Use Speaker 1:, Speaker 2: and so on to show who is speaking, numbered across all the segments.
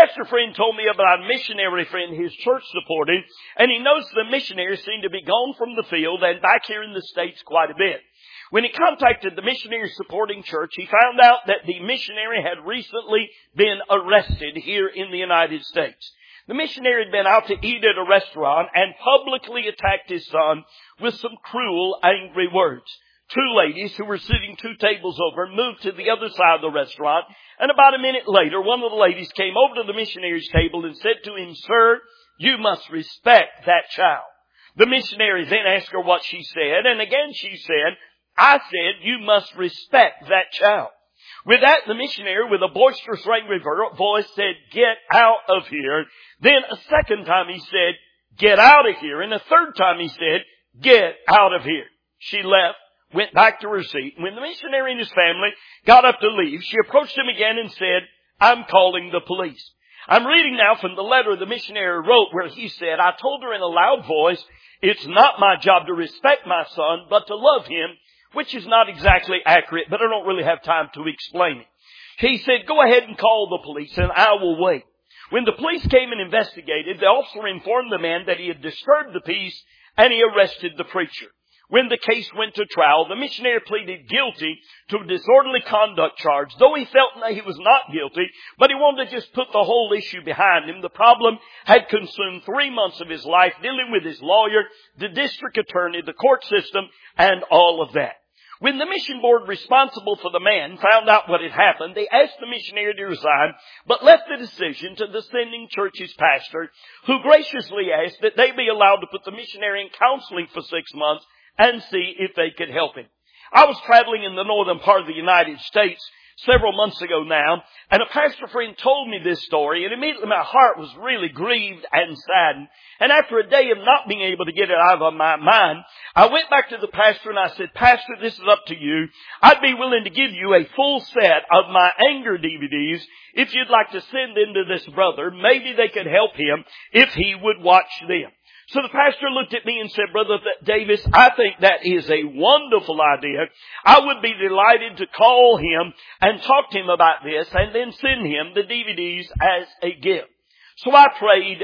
Speaker 1: pastor friend told me about a missionary friend his church supported, and he noticed the missionaries seemed to be gone from the field and back here in the States quite a bit. When he contacted the missionary supporting church, he found out that the missionary had recently been arrested here in the United States. The missionary had been out to eat at a restaurant and publicly attacked his son with some cruel, angry words. Two ladies who were sitting 2 tables over moved to the other side of the restaurant, and about a minute later, one of the ladies came over to the missionary's table and said to him, "Sir, you must respect that child." The missionary then asked her what she said, and again she said, "I said you must respect that child." With that, the missionary, with a boisterous, angry voice, said, "Get out of here." Then a second time he said, "Get out of here." And a third time he said, "Get out of here." She left, went back to her seat. When the missionary and his family got up to leave, she approached him again and said, "I'm calling the police." I'm reading now from the letter the missionary wrote where he said, "I told her in a loud voice, it's not my job to respect my son, but to love him," which is not exactly accurate, but I don't really have time to explain it. He said, "Go ahead and call the police and I will wait." When the police came and investigated, the officer informed the man that he had disturbed the peace and he arrested the preacher. When the case went to trial, the missionary pleaded guilty to a disorderly conduct charge, though he felt that he was not guilty, but he wanted to just put the whole issue behind him. The problem had consumed 3 months of his life dealing with his lawyer, the district attorney, the court system, and all of that. When the mission board responsible for the man found out what had happened, they asked the missionary to resign, but left the decision to the sending church's pastor, who graciously asked that they be allowed to put the missionary in counseling for 6 months and see if they could help him. I was traveling in the northern part of the United States several months ago now, and a pastor friend told me this story, and immediately my heart was really grieved and saddened. And after a day of not being able to get it out of my mind, I went back to the pastor and I said, "Pastor, this is up to you. I'd be willing to give you a full set of my anger DVDs if you'd like to send them to this brother. Maybe they could help him if he would watch them." So the pastor looked at me and said, "Brother Davis, I think that is a wonderful idea. I would be delighted to call him and talk to him about this and then send him the DVDs as a gift." So I prayed,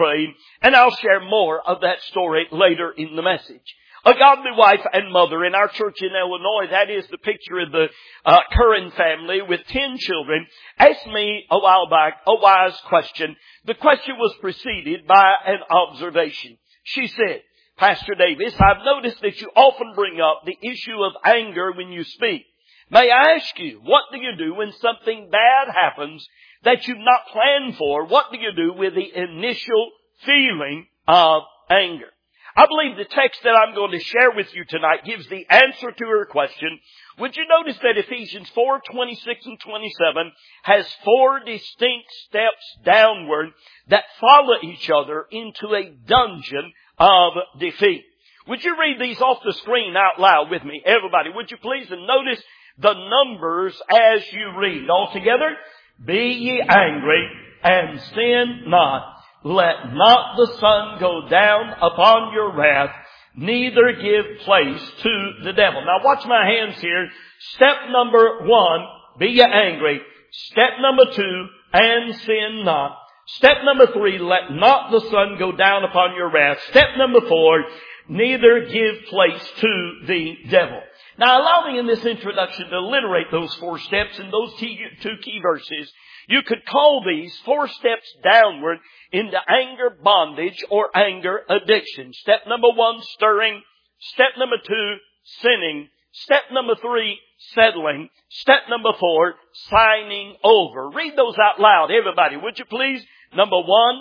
Speaker 1: and I'll share more of that story later in the message. A godly wife and mother in our church in Illinois, that is the picture of the Curran family with 10 children, asked me a while back a wise question. The question was preceded by an observation. She said, "Pastor Davis, I've noticed that you often bring up the issue of anger when you speak. May I ask you, what do you do when something bad happens that you've not planned for? What do you do with the initial feeling of anger?" I believe the text that I'm going to share with you tonight gives the answer to her question. Would you notice that Ephesians 4:26 and 27 has 4 distinct steps downward that follow each other into a dungeon of defeat? Would you read these off the screen out loud with me? Everybody, would you please? And notice the numbers as you read. All together. "Be ye angry and sin not. Let not the sun go down upon your wrath, neither give place to the devil." Now watch my hands here. Step number 1, be ye angry. Step number 2, and sin not. Step number 3, let not the sun go down upon your wrath. Step number 4, neither give place to the devil. Now allow me in this introduction to alliterate those 4 steps in those 2 key verses. You could call these 4 steps downward into anger bondage or anger addiction. Step number 1, stirring. Step number 2, sinning. Step number 3, settling. Step number 4, signing over. Read those out loud, everybody, would you please? Number 1,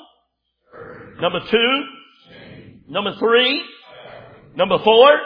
Speaker 1: number 2, number 3, number 4.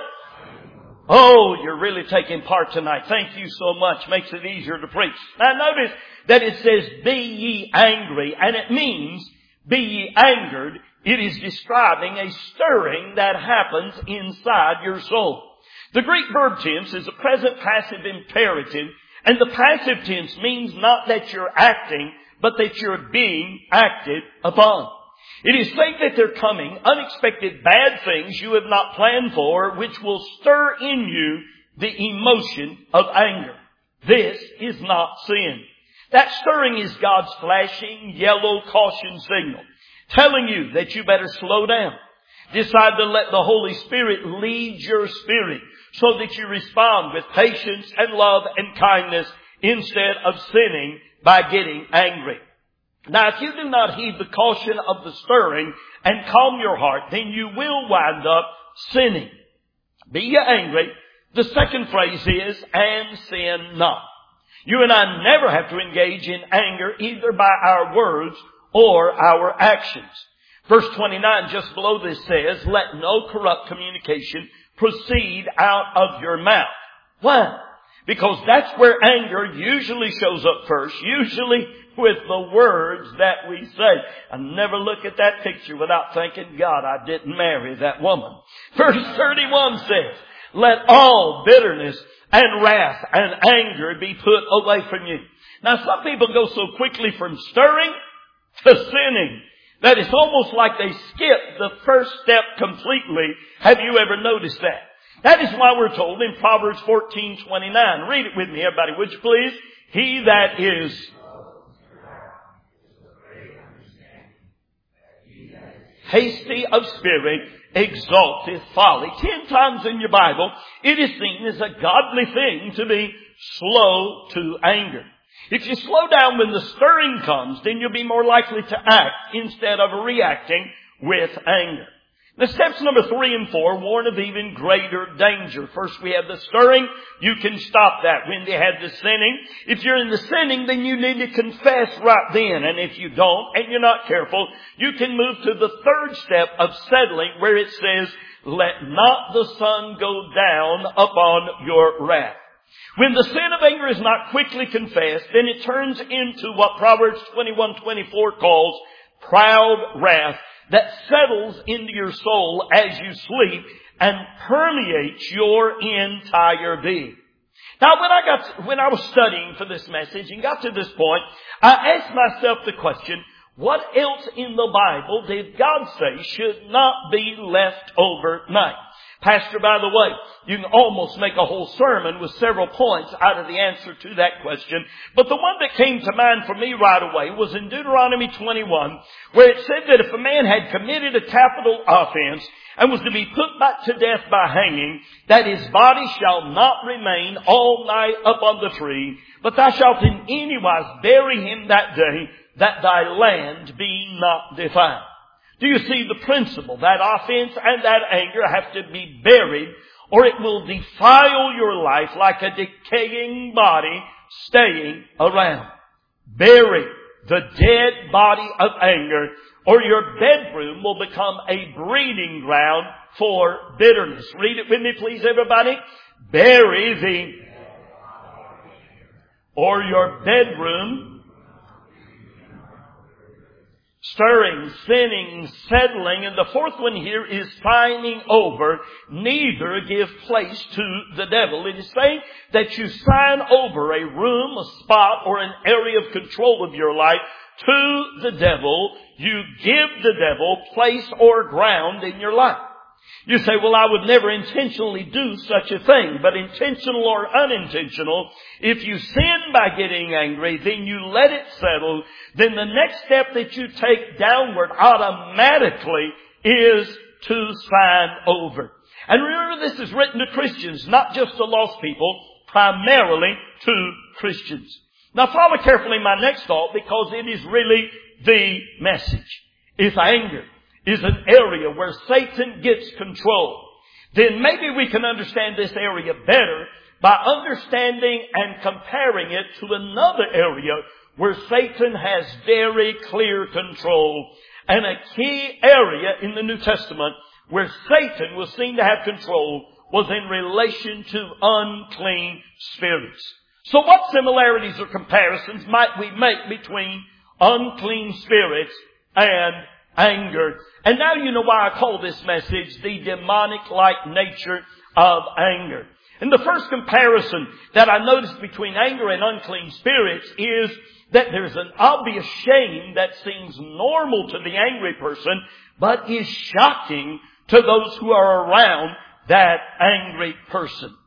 Speaker 1: Oh, you're really taking part tonight. Thank you so much. Makes it easier to preach. Now notice that it says, "Be ye angry," and it means be ye angered. It is describing a stirring that happens inside your soul. The Greek verb tense is a present passive imperative, and the passive tense means not that you're acting, but that you're being acted upon. It is saying that they're coming unexpected bad things you have not planned for, which will stir in you the emotion of anger. This is not sin. That stirring is God's flashing yellow caution signal, telling you that you better slow down. Decide to let the Holy Spirit lead your spirit so that you respond with patience and love and kindness instead of sinning by getting angry. Now, if you do not heed the caution of the stirring and calm your heart, then you will wind up sinning. Be ye angry. The second phrase is, and sin not. You and I never have to engage in anger either by our words or our actions. Verse 29 just below this says, let no corrupt communication proceed out of your mouth. Why? Because that's where anger usually shows up first, usually with the words that we say. I never look at that picture without thinking, God, I didn't marry that woman. Verse 31 says, let all bitterness and wrath and anger be put away from you. Now, some people go so quickly from stirring to sinning that it's almost like they skip the first step completely. Have you ever noticed that? That is why we're told in Proverbs 14:29. Read it with me, everybody, would you please? He that is hasty of spirit exalteth folly. 10 times in your Bible, it is seen as a godly thing to be slow to anger. If you slow down when the stirring comes, then you'll be more likely to act instead of reacting with anger. The steps number 3 and 4 warn of even greater danger. First, we have the stirring. You can stop that when they had the sinning. If you're in the sinning, then you need to confess right then. And if you don't, and you're not careful, you can move to the third step of settling, where it says, let not the sun go down upon your wrath. When the sin of anger is not quickly confessed, then it turns into what Proverbs 21:24 calls proud wrath that settles into your soul as you sleep and permeates your entire being. Now, when I was studying for this message and got to this point, I asked myself the question, what else in the Bible did God say should not be left overnight? Pastor, by the way, you can almost make a whole sermon with several points out of the answer to that question. But the one that came to mind for me right away was in Deuteronomy 21, where it said that if a man had committed a capital offense and was to be put back to death by hanging, that his body shall not remain all night upon the tree, but thou shalt in any wise bury him that day, that thy land be not defiled. Do you see the principle? That offense and that anger have to be buried, or it will defile your life like a decaying body staying around. Bury the dead body of anger, or your bedroom will become a breeding ground for bitterness. Read it with me, please, everybody. Bury the, or your bedroom, stirring, sinning, settling. And the fourth one here is signing over. Neither give place to the devil. It is saying that you sign over a room, a spot, or an area of control of your life to the devil. You give the devil place or ground in your life. You say, well, I would never intentionally do such a thing. But intentional or unintentional, if you sin by getting angry, then you let it settle, then the next step that you take downward automatically is to sign over. And remember, this is written to Christians, not just to lost people, primarily to Christians. Now follow carefully my next thought, because it is really the message. If anger is an area where Satan gets control, then maybe we can understand this area better by understanding and comparing it to another area where Satan has very clear control. And a key area in the New Testament where Satan was seen to have control was in relation to unclean spirits. So what similarities or comparisons might we make between unclean spirits and anger? And now you know why I call this message the demonic-like nature of anger. And the first comparison that I noticed between anger and unclean spirits is that there's an obvious shame that seems normal to the angry person, but is shocking to those who are around that angry person.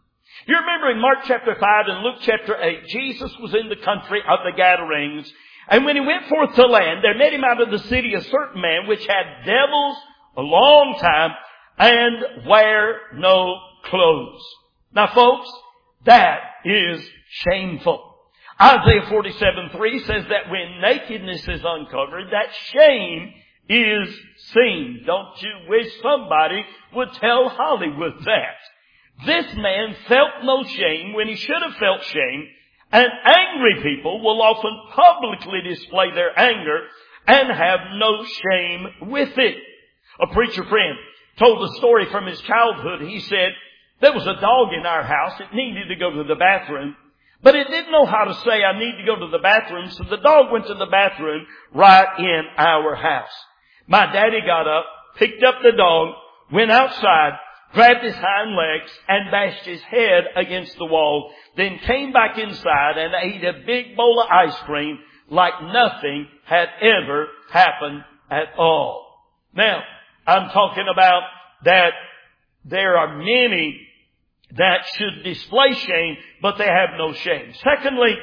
Speaker 1: You remember in Mark chapter 5 and Luke chapter 8, Jesus was in the country of the Gadarenes. And when he went forth to land, there met him out of the city a certain man which had devils a long time and wear no clothes. Now folks, that is shameful. Isaiah 47:3 says that when nakedness is uncovered, that shame is seen. Don't you wish somebody would tell Hollywood that? This man felt no shame when he should have felt shame, and angry people will often publicly display their anger and have no shame with it. A preacher friend told a story from his childhood. He said, there was a dog in our house. It needed to go to the bathroom, but it didn't know how to say, I need to go to the bathroom, so the dog went to the bathroom right in our house. My daddy got up, picked up the dog, went outside, grabbed his hind legs, and bashed his head against the wall, then came back inside and ate a big bowl of ice cream like nothing had ever happened at all. Now, I'm talking about that there are many that should display shame, but they have no shame. Secondly,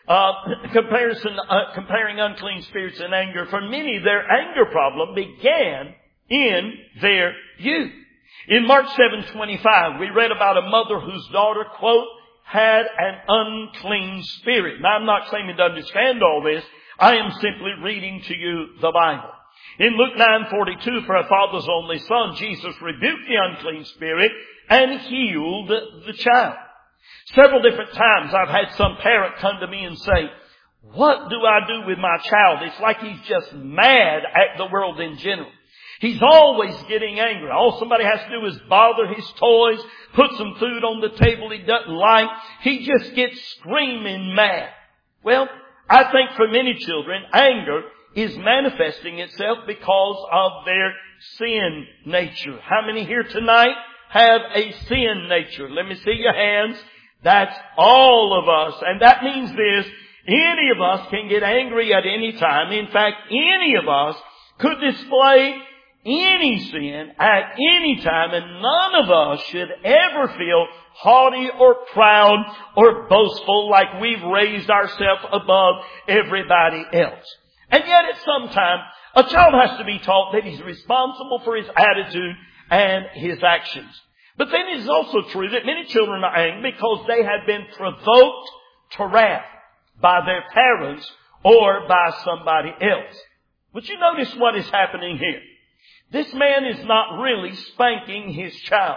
Speaker 1: comparing unclean spirits and anger. For many, their anger problem began in their youth. In Mark 7:25, we read about a mother whose daughter, quote, had an unclean spirit. Now, I'm not claiming to understand all this. I am simply reading to you the Bible. In Luke 9:42, for a father's only son, Jesus rebuked the unclean spirit and healed the child. Several different times I've had some parent come to me and say, what do I do with my child? It's like he's just mad at the world in general. He's always getting angry. All somebody has to do is bother his toys, put some food on the table he doesn't like. He just gets screaming mad. Well, I think for many children, anger is manifesting itself because of their sin nature. How many here tonight have a sin nature? Let me see your hands. That's all of us. And that means this, any of us can get angry at any time. In fact, any of us could display any sin at any time, and none of us should ever feel haughty or proud or boastful like we've raised ourselves above everybody else. And yet at some time, a child has to be taught that he's responsible for his attitude and his actions. But then it is also true that many children are angry because they have been provoked to wrath by their parents or by somebody else. But you notice what is happening here. This man is not really spanking his child.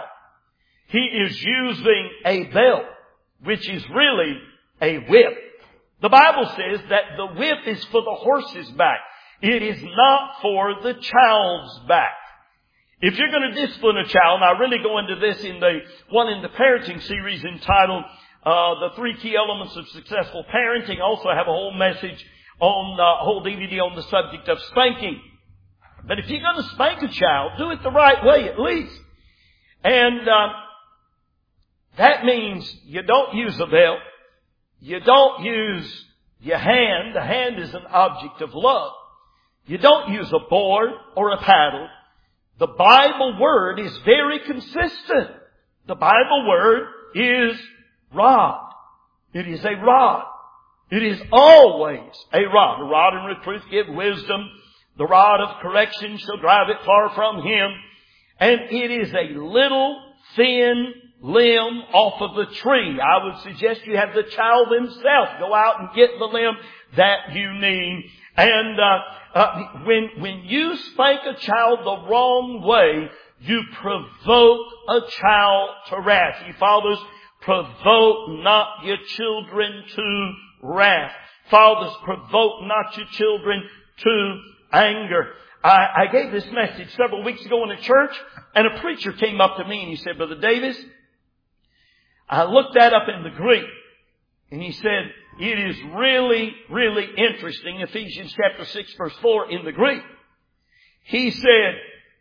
Speaker 1: He is using a belt, which is really a whip. The Bible says that the whip is for the horse's back. It is not for the child's back. If you're going to discipline a child, and I really go into this in the parenting series entitled The 3 Key Elements of Successful Parenting. I also have a whole message on a whole DVD on the subject of spanking. But if you're going to spank a child, do it the right way at least. And that means you don't use a belt. You don't use your hand. The hand is an object of love. You don't use a board or a paddle. The Bible word is very consistent. The Bible word is rod. It is a rod. It is always a rod. A rod and reproof give wisdom. The rod of correction shall drive it far from him. And it is a little thin limb off of the tree. I would suggest you have the child himself go out and get the limb that you need. And when you spank a child the wrong way, you provoke a child to wrath. You fathers, provoke not your children to wrath. Fathers, provoke not your children to anger. I gave this message several weeks ago in a church, and a preacher came up to me and he said, Brother Davis, I looked that up in the Greek, and he said, it is really, really interesting. Ephesians chapter 6 verse 4 in the Greek. He said,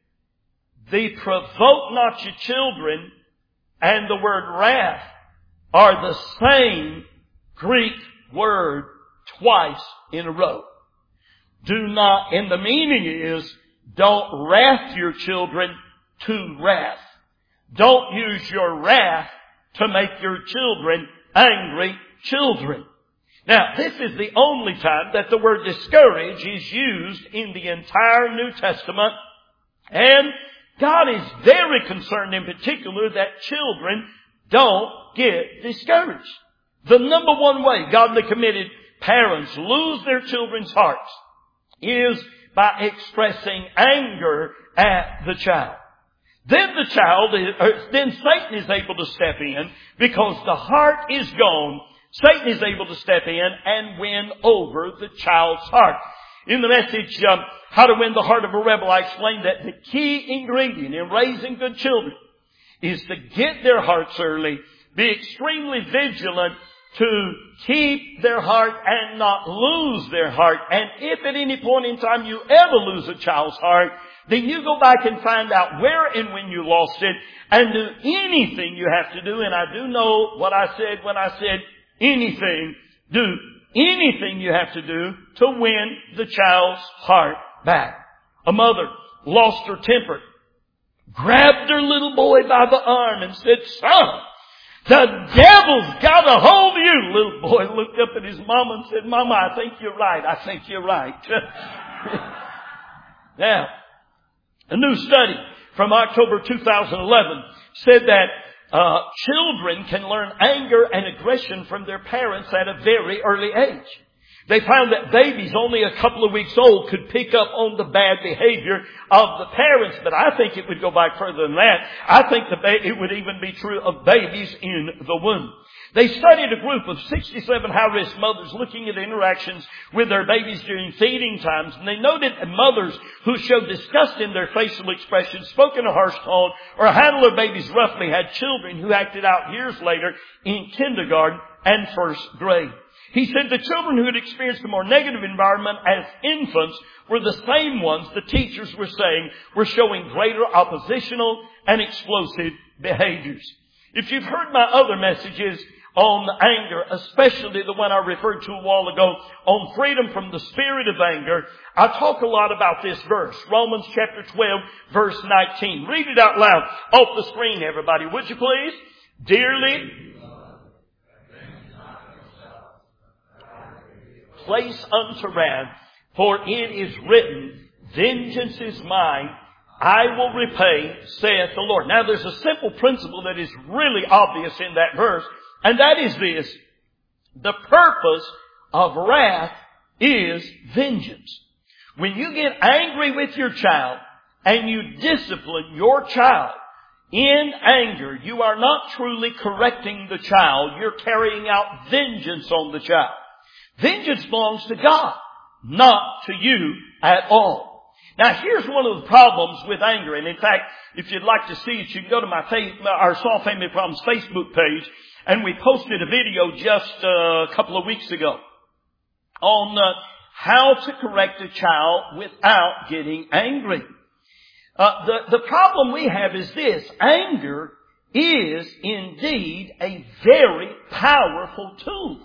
Speaker 1: the provoke not your children and the word wrath are the same Greek word twice in a row. Do not, and the meaning is, don't wrath your children to wrath. Don't use your wrath to make your children angry children. Now, this is the only time that the word discourage is used in the entire New Testament. And God is very concerned in particular that children don't get discouraged. The number one way godly committed parents lose their children's hearts is by expressing anger at the child. Then then Satan is able to step in because the heart is gone. Satan is able to step in and win over the child's heart. In the message, How to Win the Heart of a Rebel, I explained that the key ingredient in raising good children is to get their hearts early, be extremely vigilant to keep their heart and not lose their heart. And if at any point in time you ever lose a child's heart, then you go back and find out where and when you lost it and do anything you have to do. And I do know what I said when I said anything. Do anything you have to do to win the child's heart back. A mother lost her temper, grabbed her little boy by the arm and said, "Son, the devil's got a hold of you." Little boy looked up at his mama and said, "Mama, I think you're right. I think you're right." Now, a new study from October 2011 said that children can learn anger and aggression from their parents at a very early age. They found that babies only a couple of weeks old could pick up on the bad behavior of the parents. But I think it would go back further than that. I think it would even be true of babies in the womb. They studied a group of 67 high-risk mothers looking at interactions with their babies during feeding times. And they noted that mothers who showed disgust in their facial expressions, spoke in a harsh tone, or handled their babies roughly had children who acted out years later in kindergarten and first grade. He said the children who had experienced a more negative environment as infants were the same ones the teachers were saying were showing greater oppositional and explosive behaviors. If you've heard my other messages on anger, especially the one I referred to a while ago on freedom from the spirit of anger, I talk a lot about this verse, Romans chapter 12, verse 19. Read it out loud off the screen, everybody, would you please? Dearly place unto wrath, for it is written, "Vengeance is mine, I will repay, saith the Lord." Now there's a simple principle that is really obvious in that verse, and that is this: the purpose of wrath is vengeance. When you get angry with your child and you discipline your child in anger, you are not truly correcting the child. You're carrying out vengeance on the child. Vengeance belongs to God, not to you at all. Now here's one of the problems with anger. And in fact, if you'd like to see it, you can go to our Solve Family Problems Facebook page. And we posted a video just a couple of weeks ago on how to correct a child without getting angry. The problem we have is this: anger is indeed a very powerful tool.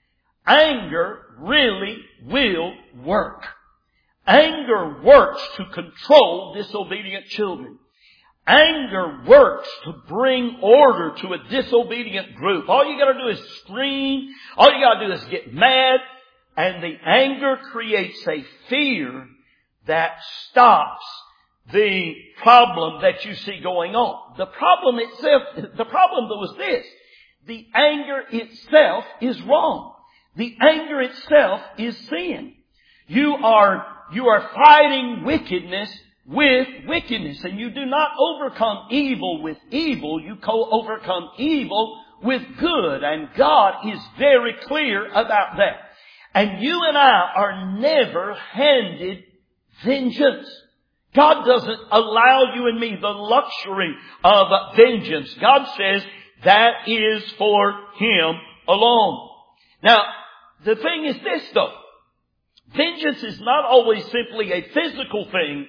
Speaker 1: Anger really will work. Anger works to control disobedient children. Anger works to bring order to a disobedient group. All you gotta do is scream. All you gotta do is get mad. And the anger creates a fear that stops the problem that you see going on. The problem though is this: the anger itself is wrong. The anger itself is sin. You are fighting wickedness with wickedness. And you do not overcome evil with evil. You overcome evil with good. And God is very clear about that. And you and I are never handed vengeance. God doesn't allow you and me the luxury of vengeance. God says that is for Him alone. Now, the thing is this though. Vengeance is not always simply a physical thing.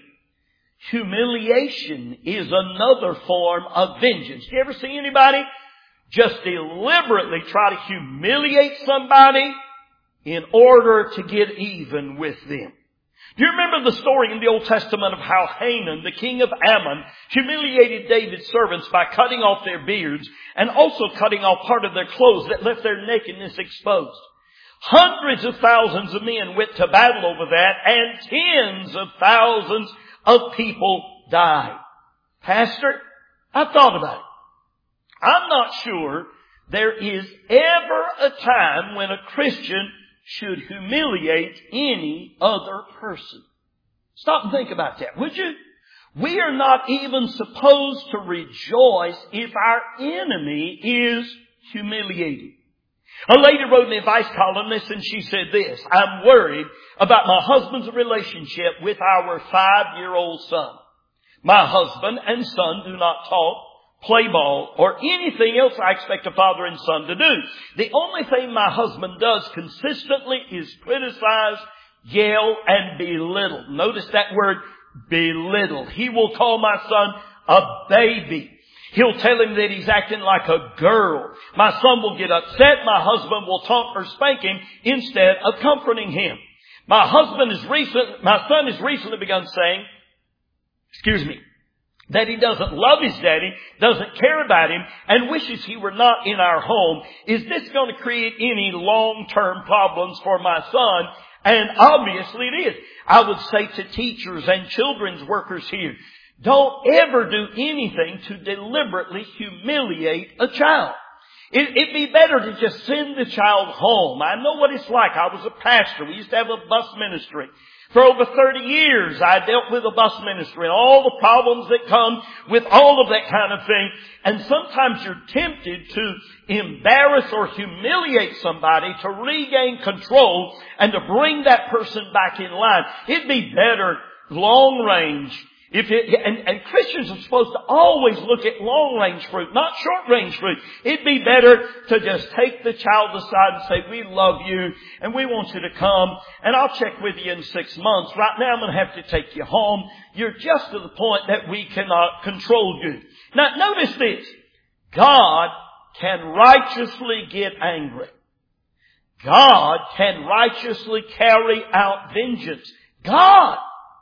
Speaker 1: Humiliation is another form of vengeance. Do you ever see anybody just deliberately try to humiliate somebody in order to get even with them? Do you remember the story in the Old Testament of how Haman, the king of Ammon, humiliated David's servants by cutting off their beards and also cutting off part of their clothes that left their nakedness exposed? Hundreds of thousands of men went to battle over that, and tens of thousands of people died. Pastor, I've thought about it. I'm not sure there is ever a time when a Christian should humiliate any other person. Stop and think about that, would you? We are not even supposed to rejoice if our enemy is humiliated. A lady wrote in the advice column this, and she said this: I'm worried about my husband's relationship with our 5-year-old son. My husband and son do not talk, play ball, or anything else I expect a father and son to do. The only thing my husband does consistently is criticize, yell, and belittle. Notice that word, belittle. He will call my son a baby. He'll tell him that he's acting like a girl. My son will get upset. My husband will taunt or spank him instead of comforting him. My son has recently begun saying, that he doesn't love his daddy, doesn't care about him, and wishes he were not in our home. Is this going to create any long-term problems for my son? And obviously it is. I would say to teachers and children's workers here, don't ever do anything to deliberately humiliate a child. It'd be better to just send the child home. I know what it's like. I was a pastor. We used to have a bus ministry. For over 30 years, I dealt with a bus ministry and all the problems that come with all of that kind of thing. And sometimes you're tempted to embarrass or humiliate somebody to regain control and to bring that person back in line. It'd be better long range. And Christians are supposed to always look at long-range fruit, not short-range fruit. It'd be better to just take the child aside and say, we love you and we want you to come and I'll check with you in 6 months. Right now I'm going to have to take you home. You're just to the point that we cannot control you. Now notice this. God can righteously get angry. God can righteously carry out vengeance. God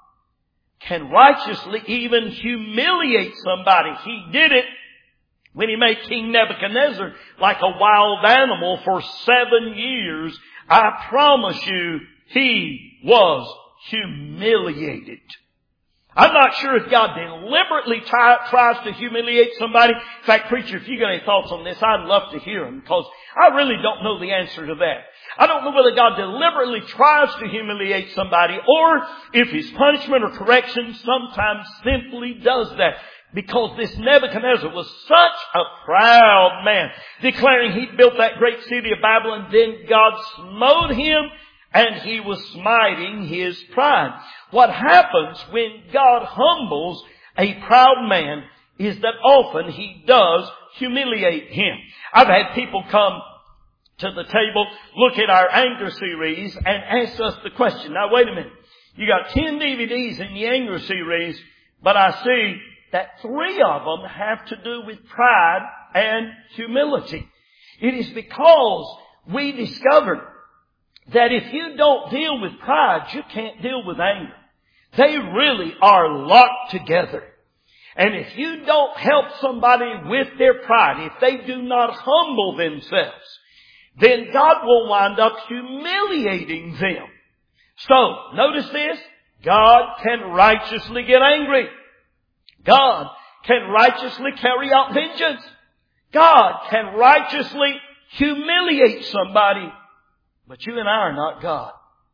Speaker 1: can righteously even humiliate somebody. He did it when he made King Nebuchadnezzar like a wild animal for 7 years. I promise you, he was humiliated. I'm not sure if God deliberately tries to humiliate somebody. In fact, preacher, if you got any thoughts on this, I'd love to hear them, because I really don't know the answer to that. I don't know whether God deliberately tries to humiliate somebody or if his punishment or correction sometimes simply does that. Because this Nebuchadnezzar was such a proud man, declaring he built that great city of Babylon. Then God smote him and he was smiting his pride. What happens when God humbles a proud man is that often he does humiliate him. I've had people come to the table, look at our anger series, and ask us the question. Now wait a minute. You got 10 DVDs in the anger series, but I see that 3 of them have to do with pride and humility. It is because we discovered that if you don't deal with pride, you can't deal with anger. They really are locked together. And if you don't help somebody with their pride, if they do not humble themselves, then God will wind up humiliating them. So, notice this. God can righteously get angry. God can righteously carry out vengeance. God can righteously humiliate somebody. But you and I are not God.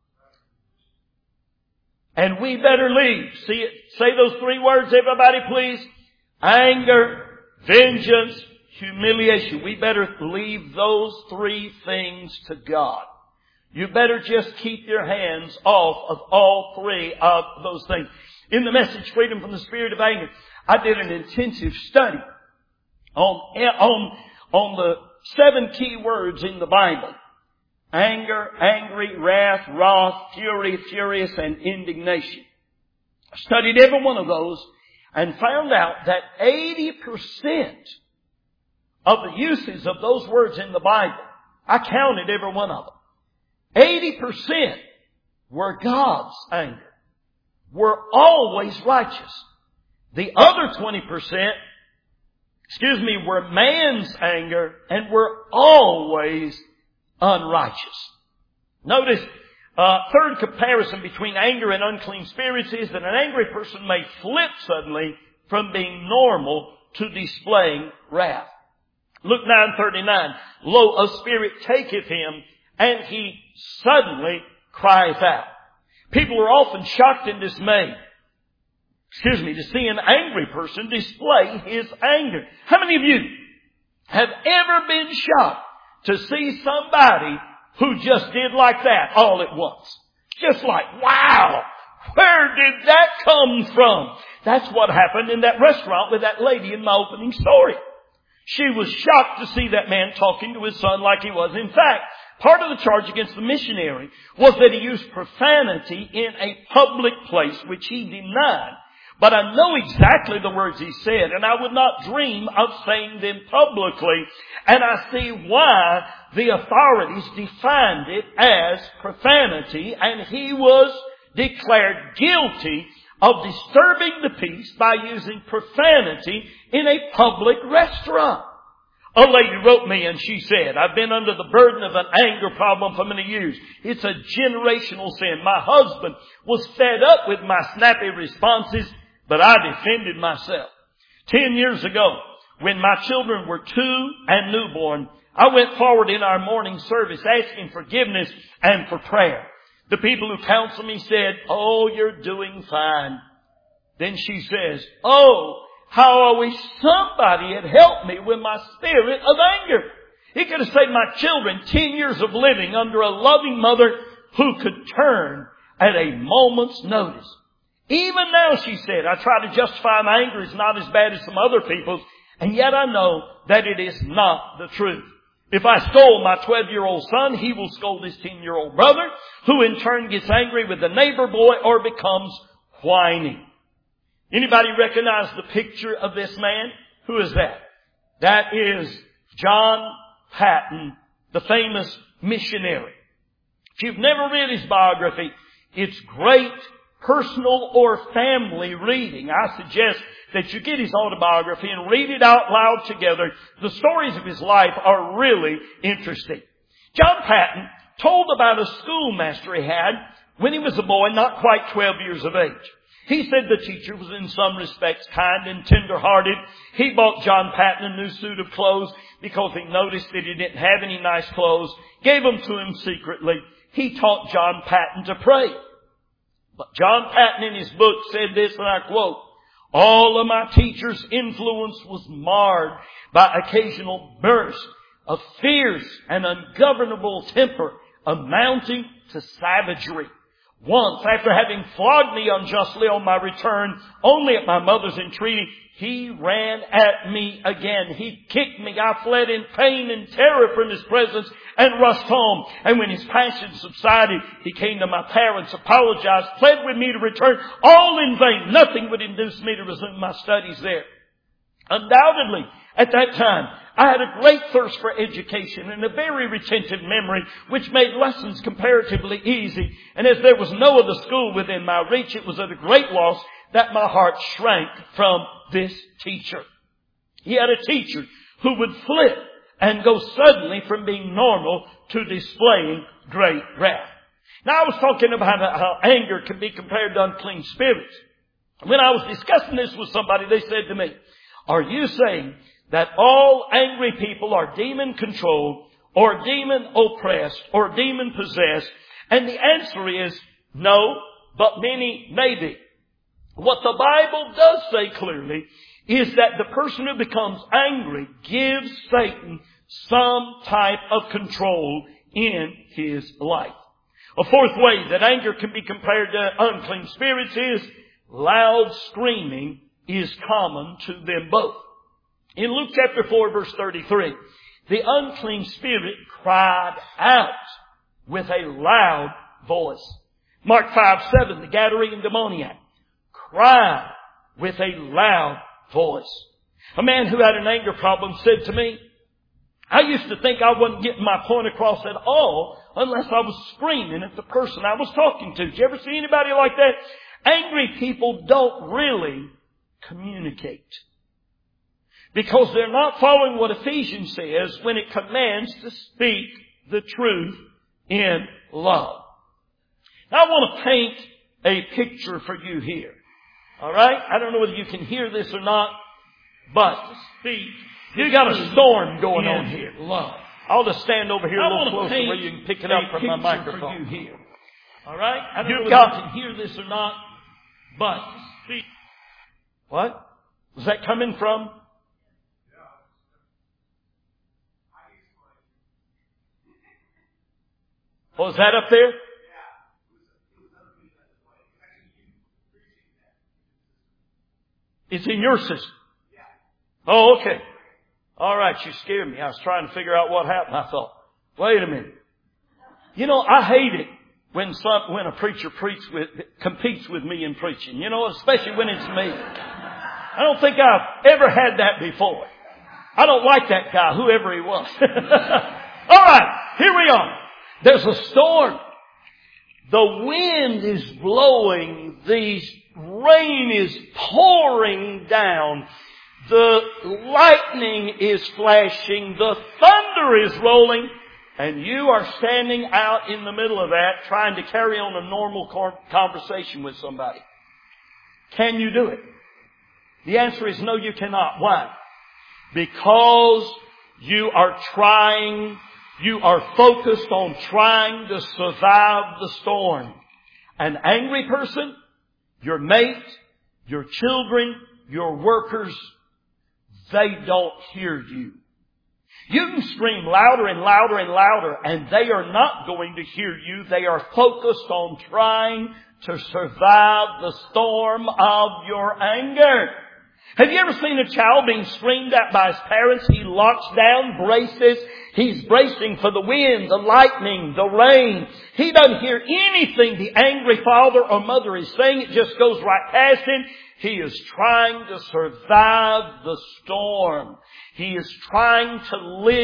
Speaker 1: And we better leave. See it? Say those 3 words, everybody, please. Anger, vengeance, humiliation. We better leave those 3 things to God. You better just keep your hands off of all 3 of those things. In the message, Freedom from the Spirit of Anger, I did an intensive study on the 7 key words in the Bible. Anger, angry, wrath, wrath, fury, furious, and indignation. I studied every one of those and found out that 80% of the uses of those words in the Bible, I counted every one of them, 80% were God's anger. were always righteous. The other 20%, were man's anger and were always unrighteous. Notice, third comparison between anger and unclean spirits is that an angry person may flip suddenly from being normal to displaying wrath. Luke 9:39, lo, a spirit taketh him, and he suddenly crieth out. People are often shocked and dismayed, to see an angry person display his anger. How many of you have ever been shocked to see somebody who just did like that all at once? Just like, wow, where did that come from? That's what happened in that restaurant with that lady in my opening story. She was shocked to see that man talking to his son like he was. In fact, part of the charge against the missionary was that he used profanity in a public place, which he denied. But I know exactly the words he said, and I would not dream of saying them publicly. And I see why the authorities defined it as profanity, and he was declared guilty of disturbing the peace by using profanity in a public restaurant. A lady wrote me and she said, I've been under the burden of an anger problem for many years. It's a generational sin. My husband was fed up with my snappy responses, but I defended myself. 10 years ago, when my children were 2 and newborn, I went forward in our morning service asking forgiveness and for prayer. The people who counseled me said, oh, you're doing fine. Then she says, oh, how I wish somebody had helped me with my spirit of anger. He could have saved my children 10 years of living under a loving mother who could turn at a moment's notice. Even now, she said, I try to justify my anger is not as bad as some other people's, and yet I know that it is not the truth. If I scold my 12-year-old son, he will scold his 10-year-old brother, who in turn gets angry with the neighbor boy or becomes whining. Anybody recognize the picture of this man? Who is that? That is John Paton, the famous missionary. If you've never read his biography, it's great personal or family reading. I suggest that you get his autobiography and read it out loud together. The stories of his life are really interesting. John Paton told about a schoolmaster he had when he was a boy, not quite 12 years of age. He said the teacher was in some respects kind and tender-hearted. He bought John Paton a new suit of clothes because he noticed that he didn't have any nice clothes, gave them to him secretly. He taught John Paton to pray. But John Paton in his book said this, and I quote, all of my teacher's influence was marred by occasional bursts of fierce and ungovernable temper amounting to savagery. Once, after having flogged me unjustly on my return, only at my mother's entreaty, he ran at me again. He kicked me. I fled in pain and terror from his presence and rushed home. And when his passion subsided, he came to my parents, apologized, pled with me to return, all in vain. Nothing would induce me to resume my studies there. Undoubtedly, at that time, I had a great thirst for education and a very retentive memory, which made lessons comparatively easy. And as there was no other school within my reach, it was at a great loss that my heart shrank from this teacher. He had a teacher who would flip and go suddenly from being normal to displaying great wrath. Now, I was talking about how anger can be compared to unclean spirits. When I was discussing this with somebody, they said to me, are you saying that all angry people are demon-controlled or demon-oppressed or demon-possessed? And the answer is no, but many may be. What the Bible does say clearly is that the person who becomes angry gives Satan some type of control in his life. A fourth way that anger can be compared to unclean spirits is loud screaming is common to them both. In Luke chapter 4, verse 33, the unclean spirit cried out with a loud voice. Mark 5:7, the Gadarene demoniac cried with a loud voice. A man who had an anger problem said to me, I used to think I wasn't getting my point across at all unless I was screaming at the person I was talking to. Did you ever see anybody like that? Angry people don't really communicate. Because they're not following what Ephesians says when it commands to speak the truth in love. Now I want to paint a picture for you here. Alright? I don't know whether you can hear this or not, but you got a storm going on here. Love. I'll just stand over here a little closer where you can pick it up from my microphone. For you here. Alright? I don't know whether you can hear this or not, but what? Was that coming from? Oh, is that up there? It's in your system. Oh, okay. All right, you scared me. I was trying to figure out what happened. I thought, wait a minute. You know, I hate it when a preacher competes with me in preaching. You know, especially when it's me. I don't think I've ever had that before. I don't like that guy, whoever he was. All right, here we are. There's a storm. The wind is blowing. The rain is pouring down. The lightning is flashing. The thunder is rolling. And you are standing out in the middle of that trying to carry on a normal conversation with somebody. Can you do it? The answer is no, you cannot. Why? Because you are focused on trying to survive the storm. An angry person, your mate, your children, your workers, they don't hear you. You can scream louder and louder and louder, and they are not going to hear you. They are focused on trying to survive the storm of your anger. Have you ever seen a child being screamed at by his parents? He locks down, braces. He's bracing for the wind, the lightning, the rain. He doesn't hear anything the angry father or mother is saying. It just goes right past him. He is trying to survive the storm. He is trying to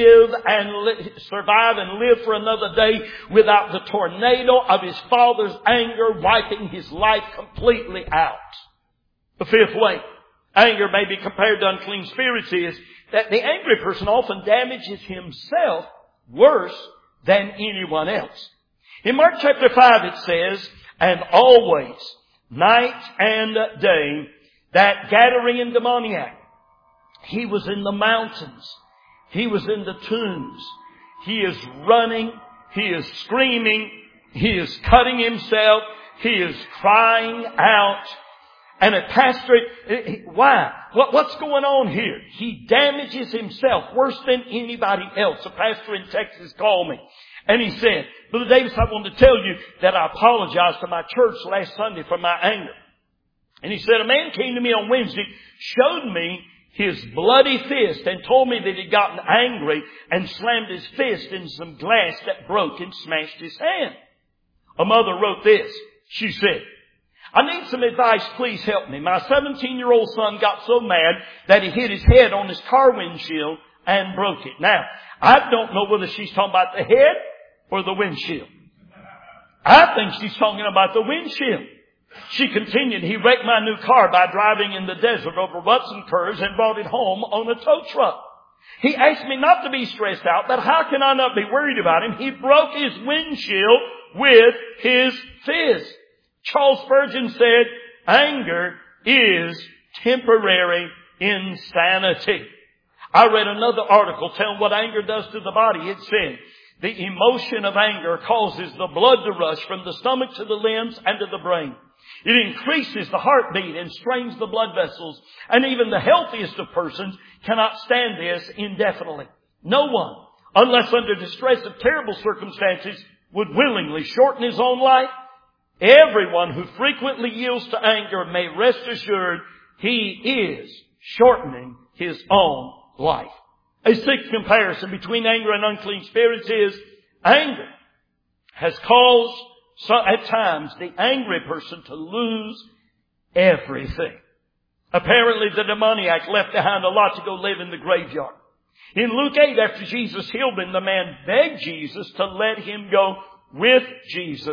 Speaker 1: survive and live for another day without the tornado of his father's anger wiping his life completely out. The fifth way anger may be compared to unclean spirits is that the angry person often damages himself worse than anyone else. In Mark chapter 5 it says, and always, night and day, that Gadarene demoniac, he was in the mountains. He was in the tombs. He is running. He is screaming. He is cutting himself. He is crying out. And a pastor, why? What's going on here? He damages himself worse than anybody else. A pastor in Texas called me. And he said, Brother Davis, I wanted to tell you that I apologized to my church last Sunday for my anger. And he said, a man came to me on Wednesday, showed me his bloody fist and told me that he'd gotten angry and slammed his fist in some glass that broke and smashed his hand. A mother wrote this. She said, I need some advice. Please help me. My 17-year-old son got so mad that he hit his head on his car windshield and broke it. Now, I don't know whether she's talking about the head or the windshield. I think she's talking about the windshield. She continued, he wrecked my new car by driving in the desert over ruts and curves and brought it home on a tow truck. He asked me not to be stressed out, but how can I not be worried about him? He broke his windshield with his fist. Charles Spurgeon said, anger is temporary insanity. I read another article telling what anger does to the body. It said, the emotion of anger causes the blood to rush from the stomach to the limbs and to the brain. It increases the heartbeat and strains the blood vessels. And even the healthiest of persons cannot stand this indefinitely. No one, unless under distress of terrible circumstances, would willingly shorten his own life. Everyone who frequently yields to anger may rest assured he is shortening his own life. A sixth comparison between anger and unclean spirits is anger has caused at times the angry person to lose everything. Apparently the demoniac left behind a lot to go live in the graveyard. In Luke 8, after Jesus healed him, the man begged Jesus to let him go with Jesus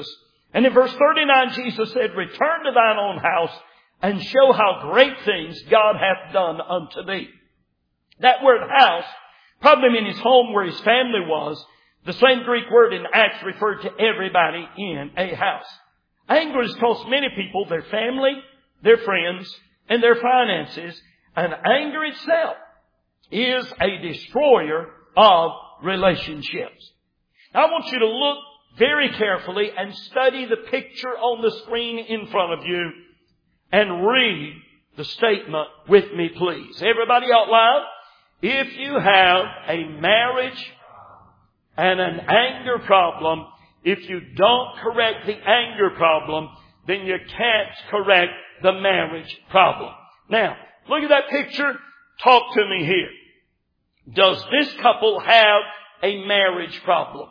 Speaker 1: And in verse 39, Jesus said, return to thine own house and show how great things God hath done unto thee. That word house probably meant his home where his family was. The same Greek word in Acts referred to everybody in a house. Anger has cost many people their family, their friends, and their finances. And anger itself is a destroyer of relationships. Now, I want you to look very carefully and study the picture on the screen in front of you and read the statement with me, please. Everybody out loud. If you have a marriage and an anger problem, if you don't correct the anger problem, then you can't correct the marriage problem. Now, look at that picture. Talk to me here. Does this couple have a marriage problem?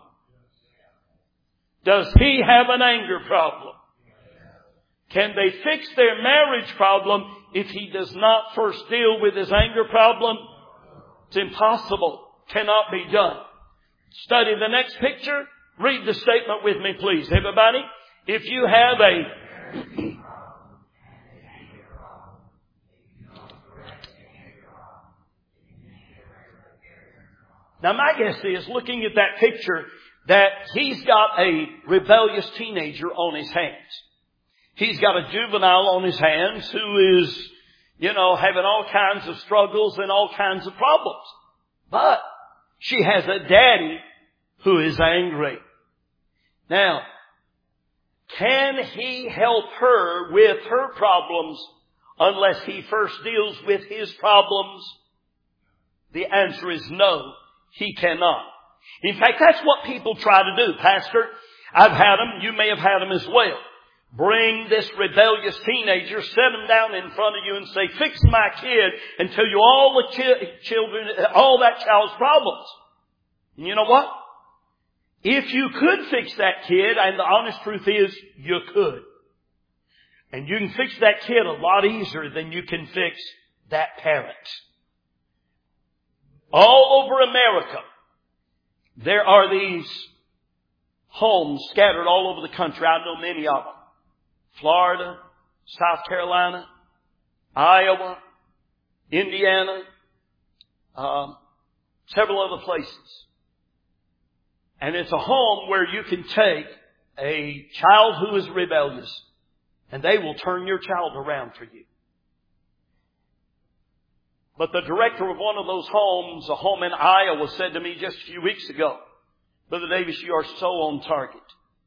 Speaker 1: Does he have an anger problem? Can they fix their marriage problem if he does not first deal with his anger problem? It's impossible. Cannot be done. Study the next picture. Read the statement with me, please. Everybody, if you have a Now my guess is, looking at that picture, that he's got a rebellious teenager on his hands. He's got a juvenile on his hands who is, having all kinds of struggles and all kinds of problems. But she has a daddy who is angry. Now, can he help her with her problems unless he first deals with his problems? The answer is no, he cannot. In fact, that's what people try to do. Pastor, I've had them. You may have had them as well. Bring this rebellious teenager, set him down in front of you and say, fix my kid, and tell you all that child's problems. And you know what? If you could fix that kid, and the honest truth is, you could. And you can fix that kid a lot easier than you can fix that parent. All over America, there are these homes scattered all over the country. I know many of them. Florida, South Carolina, Iowa, Indiana, several other places. And it's a home where you can take a child who is rebellious and they will turn your child around for you. But the director of one of those homes, a home in Iowa, said to me just a few weeks ago, Brother Davis, you are so on target.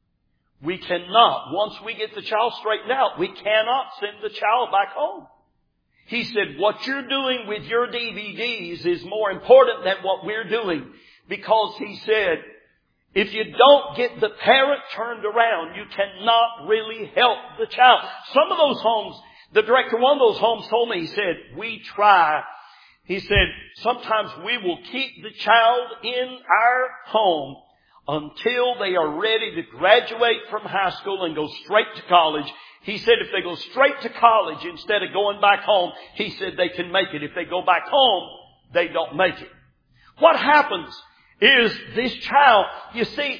Speaker 1: We cannot, once we get the child straightened out, we cannot send the child back home. He said, what you're doing with your DVDs is more important than what we're doing. Because he said, if you don't get the parent turned around, you cannot really help the child. Some of those homes, the director of one of those homes told me, he said, we try. He said, sometimes we will keep the child in our home until they are ready to graduate from high school and go straight to college. He said if they go straight to college instead of going back home, he said they can make it. If they go back home, they don't make it. What happens is this child, you see,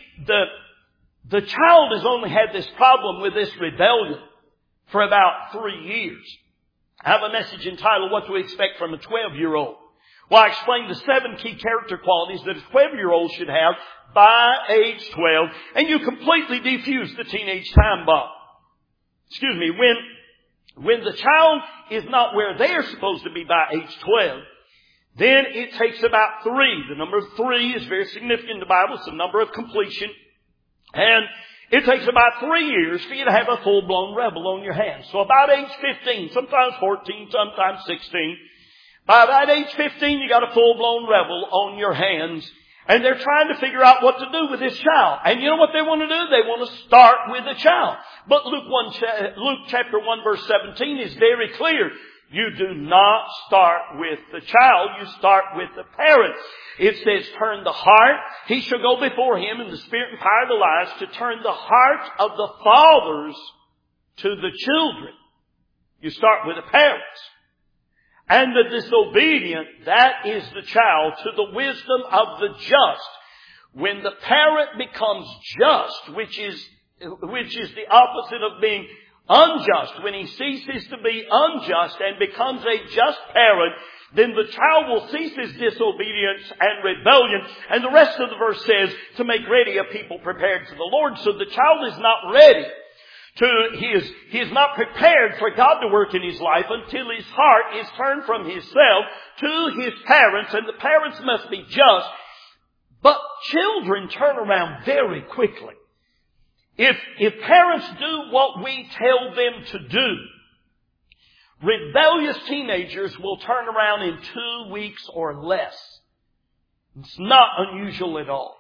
Speaker 1: the child has only had this problem with this rebellion for about 3 years. I have a message entitled, What to Expect from a 12-Year-Old. Well, I explained the 7 key character qualities that a 12-year-old should have by age 12, and you completely defuse the teenage time bomb. Excuse me, when the child is not where they're supposed to be by age 12, then it takes about 3. The number 3 is very significant in the Bible. It's the number of completion. And it takes about 3 years for you to have a full-blown rebel on your hands. So about age 15, sometimes 14, sometimes 16. By about age 15, you got a full-blown rebel on your hands. And they're trying to figure out what to do with this child. And you know what they want to do? They want to start with the child. But Luke chapter 1 verse 17 is very clear. You do not start with the child. You start with the parent. It says, turn the heart. He shall go before him in the spirit and power of Elias to turn the hearts of the fathers to the children. You start with the parents. And the disobedient, that is the child, to the wisdom of the just. When the parent becomes just, which is which is the opposite of being unjust, when he ceases to be unjust and becomes a just parent, then the child will cease his disobedience and rebellion. And the rest of the verse says, to make ready a people prepared for the Lord. So the child is not ready he is not prepared for God to work in his life until his heart is turned from himself to his parents, and the parents must be just. But children turn around very quickly. If parents do what we tell them to do, rebellious teenagers will turn around in 2 weeks or less. It's not unusual at all.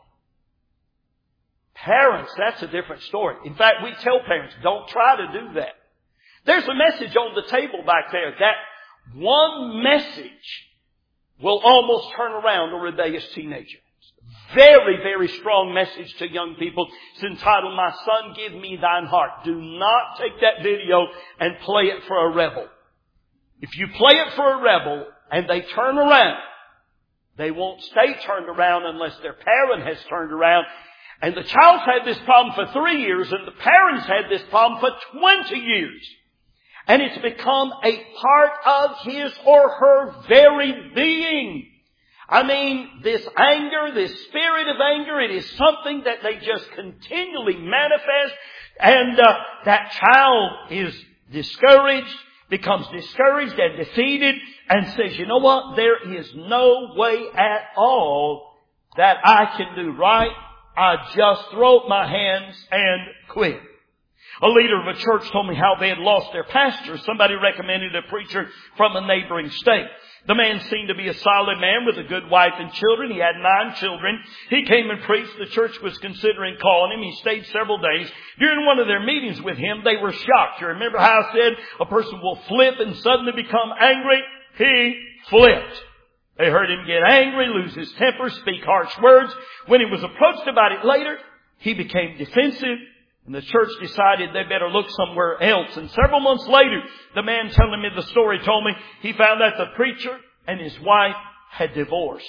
Speaker 1: Parents, that's a different story. In fact, we tell parents, don't try to do that. There's a message on the table back there. That one message will almost turn around a rebellious teenager. Very, very strong message to young people. It's entitled, My Son, Give Me Thine Heart. Do not take that video and play it for a rebel. If you play it for a rebel and they turn around, they won't stay turned around unless their parent has turned around. And the child's had this problem for 3 years, and the parents had this problem for 20 years. And it's become a part of his or her very being. I mean, this anger, this spirit of anger, it is something that they just continually manifest. And that child is discouraged, becomes discouraged and defeated, and says, you know what? There is no way at all that I can do right. I just throw up my hands and quit. A leader of a church told me how they had lost their pastor. Somebody recommended a preacher from a neighboring state. The man seemed to be a solid man with a good wife and children. He had 9 children. He came and preached. The church was considering calling him. He stayed several days. During one of their meetings with him, they were shocked. You remember how I said a person will flip and suddenly become angry? He flipped. They heard him get angry, lose his temper, speak harsh words. When he was approached about it later, he became defensive, and the church decided they better look somewhere else. And several months later, the man telling me the story told me he found out the preacher and his wife had divorced.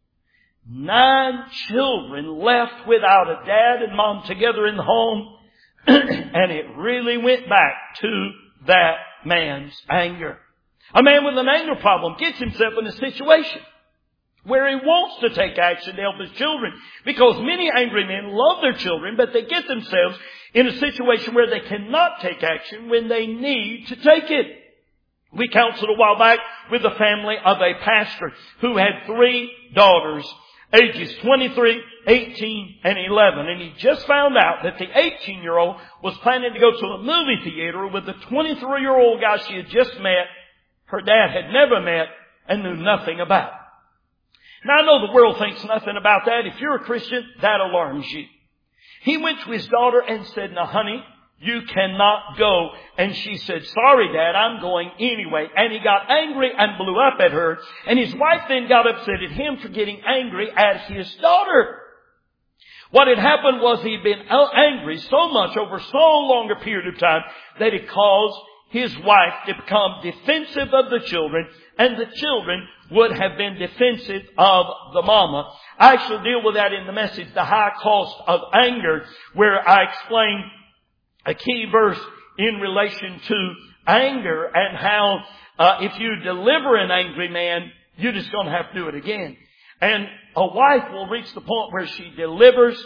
Speaker 1: 9 children left without a dad and mom together in the home. And it really went back to that man's anger. A man with an anger problem gets himself in a situation where he wants to take action to help his children. Because many angry men love their children, but they get themselves in a situation where they cannot take action when they need to take it. We counseled a while back with the family of a pastor who had 3 daughters, ages 23, 18, and 11. And he just found out that the 18-year-old was planning to go to a movie theater with the 23-year-old guy she had just met, her dad had never met, and knew nothing about. Now, I know the world thinks nothing about that. If you're a Christian, that alarms you. He went to his daughter and said, now, honey, you cannot go. And she said, sorry, Dad, I'm going anyway. And he got angry and blew up at her. And his wife then got upset at him for getting angry at his daughter. What had happened was he'd been angry so much over so long a period of time that it caused his wife to become defensive of the children, and the children would have been defensive of the mama. I shall deal with that in the message, The High Cost of Anger, where I explain a key verse in relation to anger and how if you deliver an angry man, you're just going to have to do it again. And a wife will reach the point where she delivers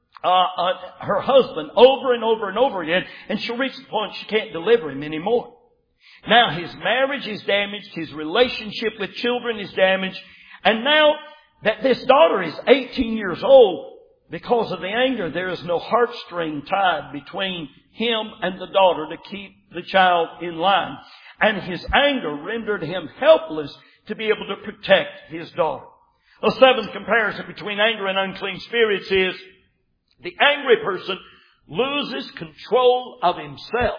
Speaker 1: her husband over and over and over again, and she'll reach the point she can't deliver him anymore. Now his marriage is damaged, his relationship with children is damaged, and now that this daughter is 18 years old, because of the anger, there is no heartstring tied between him and the daughter to keep the child in line. And his anger rendered him helpless to be able to protect his daughter. The 7th comparison between anger and unclean spirits is the angry person loses control of himself.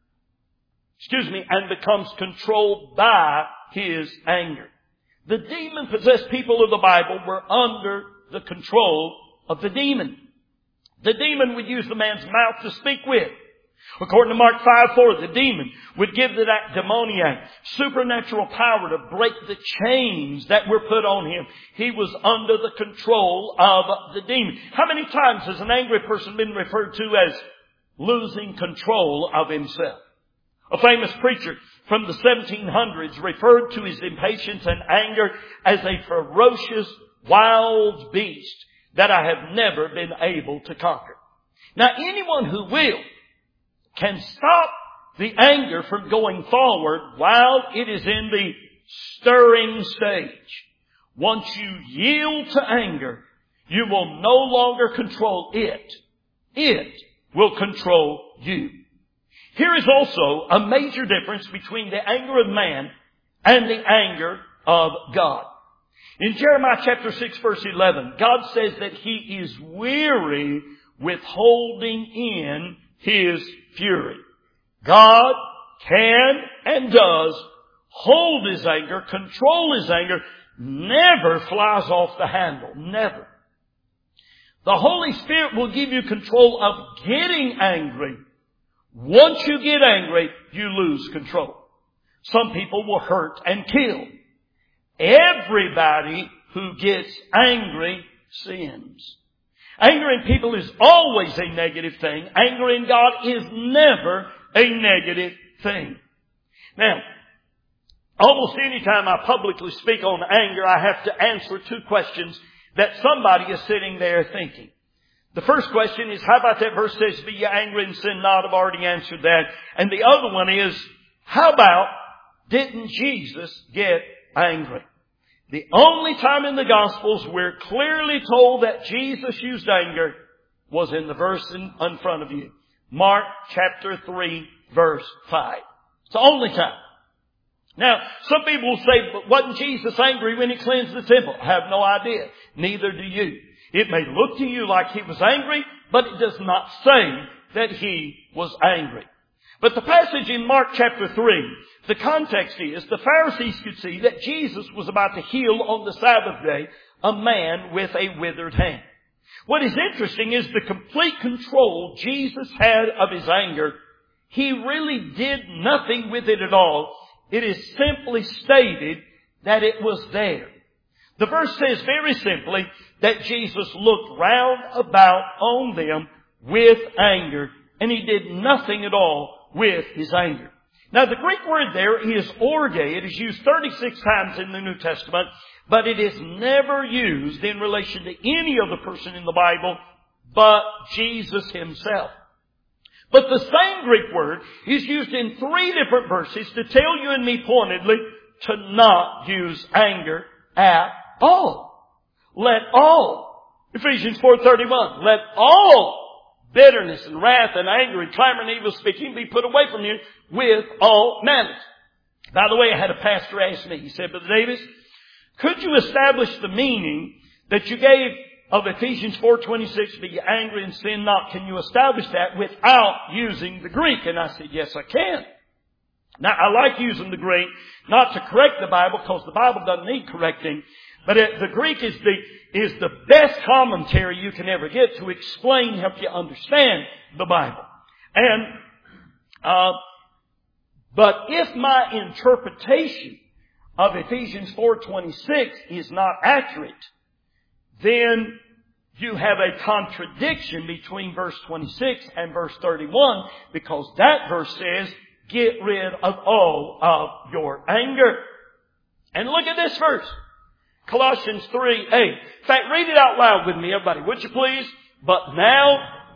Speaker 1: And becomes controlled by his anger. The demon-possessed people of the Bible were under the control of the demon. The demon would use the man's mouth to speak with. According to Mark 5:4, the demon would give to that demoniac supernatural power to break the chains that were put on him. He was under the control of the demon. How many times has an angry person been referred to as losing control of himself. A famous preacher from the 1700s referred to his impatience and anger as a ferocious wild beast that I have never been able to conquer. Now, anyone who will can stop the anger from going forward while it is in the stirring stage. Once you yield to anger, you will no longer control it. It will control you. Here is also a major difference between the anger of man and the anger of God. In Jeremiah chapter 6 verse 11, God says that He is weary with holding in His fury. God can and does hold His anger, control His anger, never flies off the handle. Never. The Holy Spirit will give you control of getting angry. Once you get angry, you lose control. Some people will hurt and kill. Everybody who gets angry sins. Anger in people is always a negative thing. Anger in God is never a negative thing. Now, almost any time I publicly speak on anger, I have to answer two questions that somebody is sitting there thinking. The first question is, how about that verse says, be ye angry and sin not? I've already answered that. And the other one is, how about, didn't Jesus get angry? The only time in the Gospels we're clearly told that Jesus used anger was in the verse in front of you. Mark chapter 3 verse 5. It's the only time. Now, some people will say, but wasn't Jesus angry when He cleansed the temple? I have no idea. Neither do you. It may look to you like He was angry, but it does not say that He was angry. But the passage in Mark chapter 3, the context is the Pharisees could see that Jesus was about to heal on the Sabbath day a man with a withered hand. What is interesting is the complete control Jesus had of His anger. He really did nothing with it at all. It is simply stated that it was there. The verse says very simply that Jesus looked round about on them with anger, and He did nothing at all with His anger. Now, the Greek word there is orge. It is used 36 times in the New Testament, but it is never used in relation to any other person in the Bible but Jesus Himself. But the same Greek word is used in 3 different verses to tell you and me pointedly to not use anger at all. Let all, Ephesians 4:31, let all bitterness and wrath and anger and clamor and evil speaking be put away from you with all malice. By the way, I had a pastor ask me, he said, Brother Davis, could you establish the meaning that you gave of Ephesians 4:26, be angry and sin not? Can you establish that without using the Greek? And I said, yes, I can. Now, I like using the Greek, not to correct the Bible, because the Bible doesn't need correcting. But the Greek is the best commentary you can ever get to explain, help you understand the Bible. And, but if my interpretation of Ephesians 4:26 is not accurate, then you have a contradiction between verse 26 and verse 31, because that verse says, get rid of all of your anger. And look at this verse. Colossians 3:8. In fact, read it out loud with me, everybody, would you please? But now,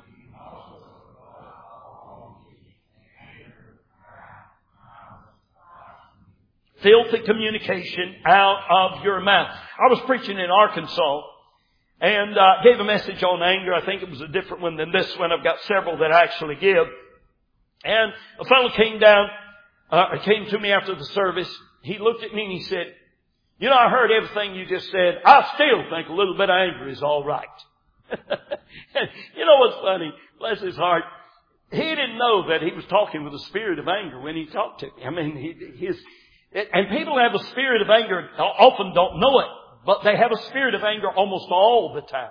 Speaker 1: filthy communication out of your mouth. I was preaching in Arkansas and gave a message on anger. I think it was a different one than this one. I've got several that I actually give. And a fellow came to me after the service. He looked at me and he said, you know, I heard everything you just said. I still think a little bit of anger is all right. You know what's funny? Bless his heart. He didn't know that he was talking with a spirit of anger when he talked to me. I mean, and people have a spirit of anger, often don't know it, but they have a spirit of anger almost all the time.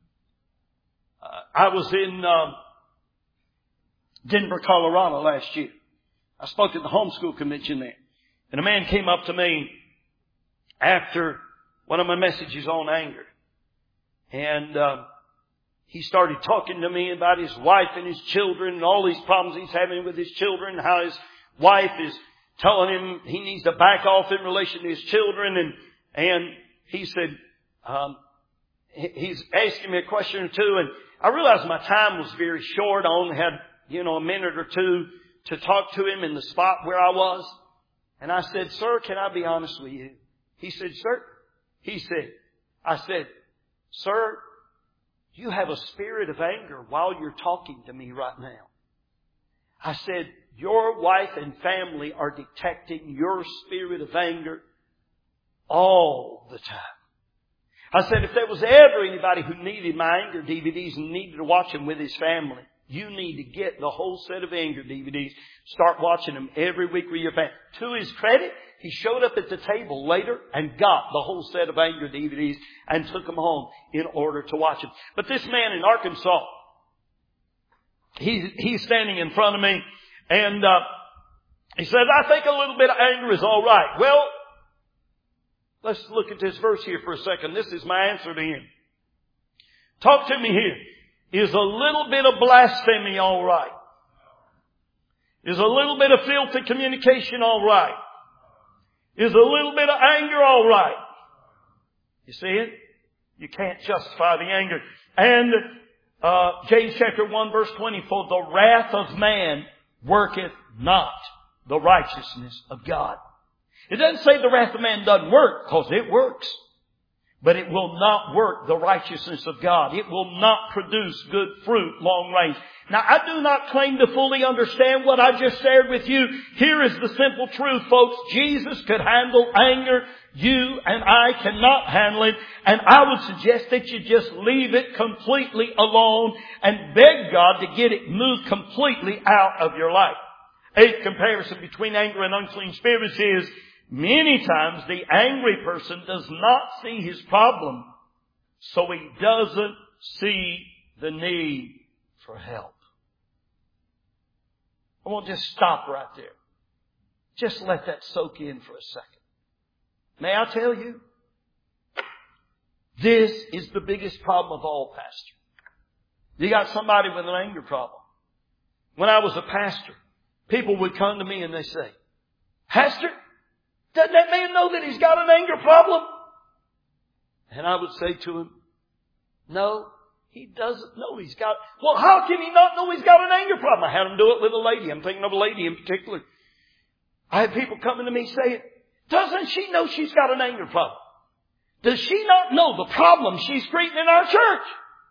Speaker 1: I was in Denver, Colorado last year. I spoke at the homeschool convention there. And a man came up to me after one of my messages on anger. And he started talking to me about his wife and his children and all these problems he's having with his children, how his wife is telling him he needs to back off in relation to his children. And he said, he's asking me a question or two, and I realized my time was very short. I only had, a minute or two to talk to him in the spot where I was. And I said, sir, can I be honest with you? He said, sir. I said, sir, you have a spirit of anger while you're talking to me right now. I said, your wife and family are detecting your spirit of anger all the time. I said, if there was ever anybody who needed my anger DVDs and needed to watch them with his family, you need to get the whole set of anger DVDs. Start watching them every week with your family. To his credit, he showed up at the table later and got the whole set of anger DVDs and took them home in order to watch them. But this man in Arkansas, he's standing in front of me, and he says, I think a little bit of anger is all right. Well, let's look at this verse here for a second. This is my answer to him. Talk to me here. Is a little bit of blasphemy all right? Is a little bit of filthy communication all right? Is a little bit of anger all right? You see it? You can't justify the anger. And James chapter 1 verse 20, for the wrath of man worketh not the righteousness of God. It doesn't say the wrath of man doesn't work, because it works. But it will not work the righteousness of God. It will not produce good fruit long range. Now, I do not claim to fully understand what I just shared with you. Here is the simple truth, folks. Jesus could handle anger. You and I cannot handle it. And I would suggest that you just leave it completely alone and beg God to get it moved completely out of your life. Eighth comparison between anger and unclean spirits is, many times the angry person does not see his problem, so he doesn't see the need for help. I won't just stop right there. Just let that soak in for a second. May I tell you, this is the biggest problem of all, Pastor. You got somebody with an anger problem. When I was a pastor, people would come to me and they say, Pastor, doesn't that man know that he's got an anger problem? And I would say to him, no, he doesn't know he's got. Well, how can he not know he's got an anger problem? I had him do it with a lady. I'm thinking of a lady in particular. I had people coming to me saying, doesn't she know she's got an anger problem? Does she not know the problem she's creating in our church?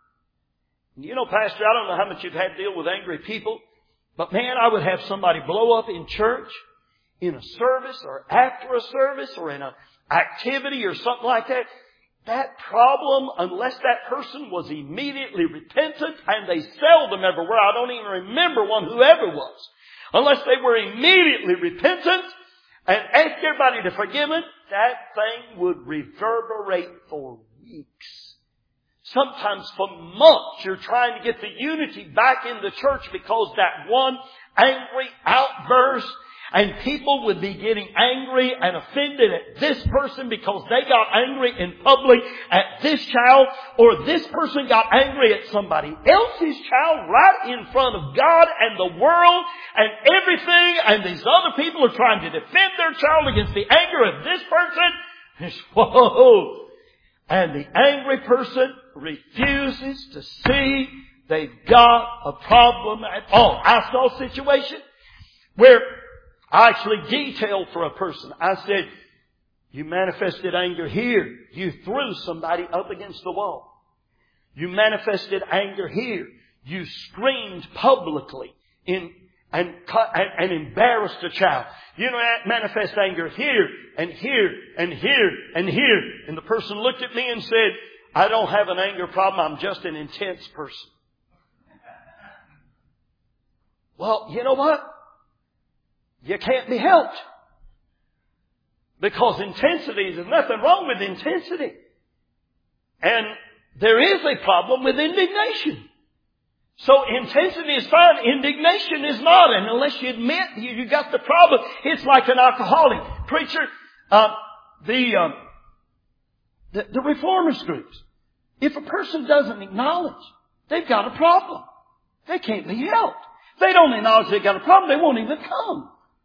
Speaker 1: You know, Pastor, I don't know how much you've had to deal with angry people, but man, I would have somebody blow up in church, in a service or after a service or in an activity or something like that. That problem, unless that person was immediately repentant, and they seldom ever were, I don't even remember one who ever was, unless they were immediately repentant and asked everybody to forgive them, that thing would reverberate for weeks. Sometimes for months you're trying to get the unity back in the church because that one angry outburst, and people would be getting angry and offended at this person because they got angry in public at this child, or this person got angry at somebody else's child right in front of God and the world and everything, and these other people are trying to defend their child against the anger of this person. It's, whoa! And the angry person refuses to see they've got a problem at all. I saw a situation where I actually detailed for a person. I said, you manifested anger here. You threw somebody up against the wall. You manifested anger here. You screamed publicly and embarrassed a child. You manifest anger here and here and here and here. And the person looked at me and said, I don't have an anger problem. I'm just an intense person. Well, you know what? You can't be helped. Because intensity, there's nothing wrong with intensity. And there is a problem with indignation. So intensity is fine, indignation is not. And unless you admit you got the problem, it's like an alcoholic. Preacher, the reformers groups, if a person doesn't acknowledge
Speaker 2: they've got a problem. They can't be helped. They don't acknowledge they've got a problem, they won't even come.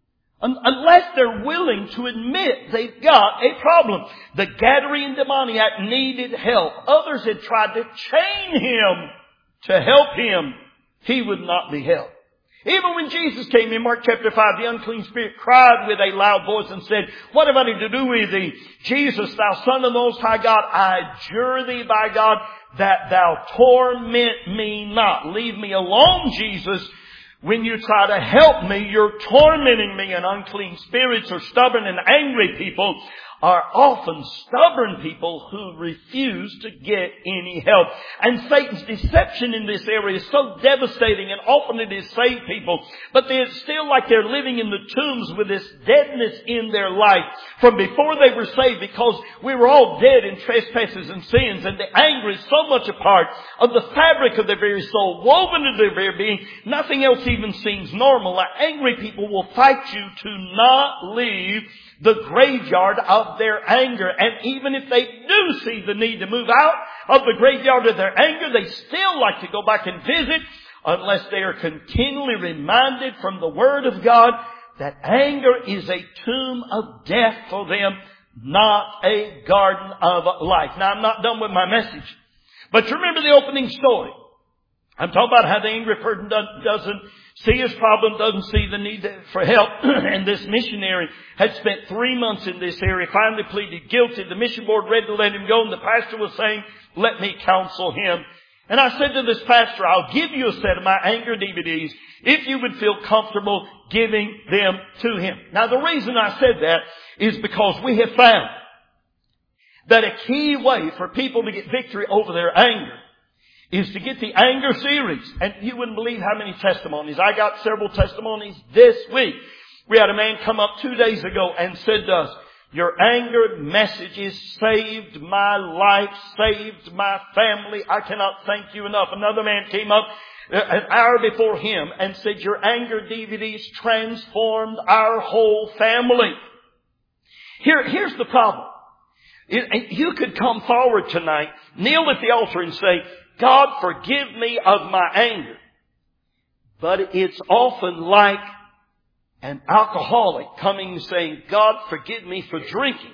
Speaker 2: Unless they're willing to admit they've got a problem. The Gadarene demoniac needed help. Others had tried to chain him to help him. He would not be helped. Even when Jesus came in Mark chapter 5, the unclean spirit cried with a loud voice and said, "What have I to do with thee? Jesus, thou Son of the Most High God, I adjure thee by God that thou torment me not." Leave me alone, Jesus. When you try to help me, you're tormenting me. And unclean spirits or stubborn and angry people are often stubborn people who refuse to get any help. And Satan's deception in this area is so devastating, and often it has saved people, but it's still like they're living in the tombs with this deadness in their life from before they were saved, because we were all dead in trespasses and sins, and the anger is so much a part of the fabric of their very soul, woven into their very being. Nothing else even seems normal. Like, angry people will fight you to not leave the graveyard of their anger. And even if they do see the need to move out of the graveyard of their anger, they still like to go back and visit, unless they are continually reminded from the Word of God that anger is a tomb of death for them, not a garden of life. Now, I'm not done with my message, but you remember the opening story. I'm talking about how the angry person doesn't see his problem, doesn't see the need for help. And this missionary had spent 3 months in this area, finally pleaded guilty. The mission board ready to let him go, and the pastor was saying, "Let me counsel him." And I said to this pastor, "I'll give you a set of my anger DVDs if you would feel comfortable giving them to him." Now, the reason I said that is because we have found that a key way for people to get victory over their anger is to get the anger series. And you wouldn't believe how many testimonies. I got several testimonies this week. We had a man come up 2 days ago and said to us, "Your anger messages saved my life, saved my family. I cannot thank you enough." Another man came up an hour before him and said, "Your anger DVDs transformed our whole family." Here's the problem. You could come forward tonight, kneel at the altar and say, "God, forgive me of my anger." But it's often like an alcoholic coming and saying, "God, forgive me for drinking."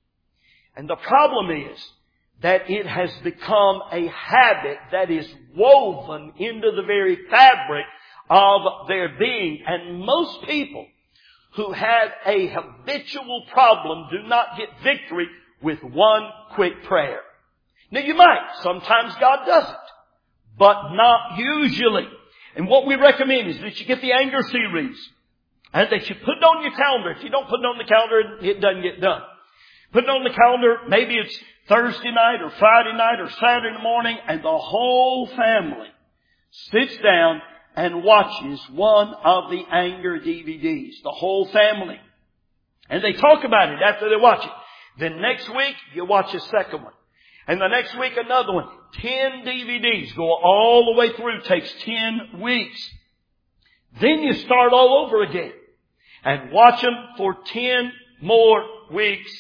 Speaker 2: And the problem is that it has become a habit that is woven into the very fabric of their being. And most people who have a habitual problem do not get victory with one quick prayer. Now, you might. Sometimes God does it, but not usually. And what we recommend is that you get the anger series and that you put it on your calendar. If you don't put it on the calendar, it doesn't get done. Put it on the calendar. Maybe it's Thursday night or Friday night or Saturday morning, and the whole family sits down and watches one of the anger DVDs. The whole family. And they talk about it after they watch it. Then next week, you watch a second one. And the next week, another one. 10 DVDs go all the way through. Takes 10 weeks. Then you start all over again. And watch them for 10 more weeks.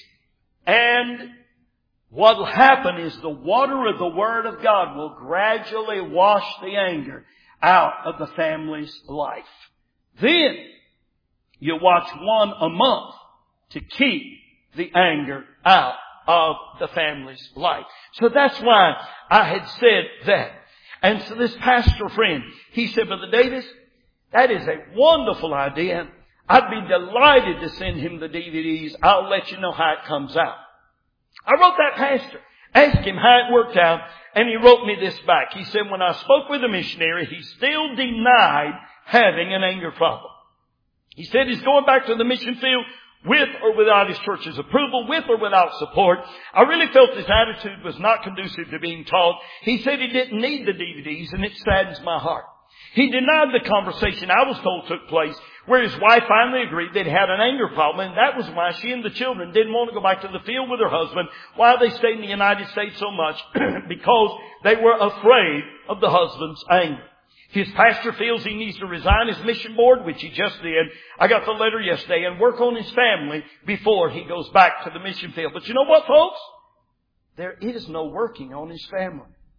Speaker 2: And what will happen is the water of the Word of God will gradually wash the anger out of the family's life. Then you watch one a month to keep the anger out of the family's life. So that's why I had said that. And so this pastor friend, he said, "Brother Davis, that is a wonderful idea. I'd be delighted to send him the DVDs. I'll let you know how it comes out." I wrote that pastor, asked him how it worked out, and he wrote me this back. He said, "When I spoke with the missionary, he still denied having an anger problem. He said he's going back to the mission field with or without his church's approval, with or without support. I really felt his attitude was not conducive to being taught. He said he didn't need the DVDs, and it saddens my heart." He denied the conversation I was told took place, where his wife finally agreed that he had an anger problem, and that was why she and the children didn't want to go back to the field with her husband while they stayed in the United States so much, because they were afraid of the husband's anger. His pastor feels he needs to resign his mission board, which he just did. I got the letter yesterday, and work on his family before he goes back to the mission field. But you know what, folks? There is no working on his family.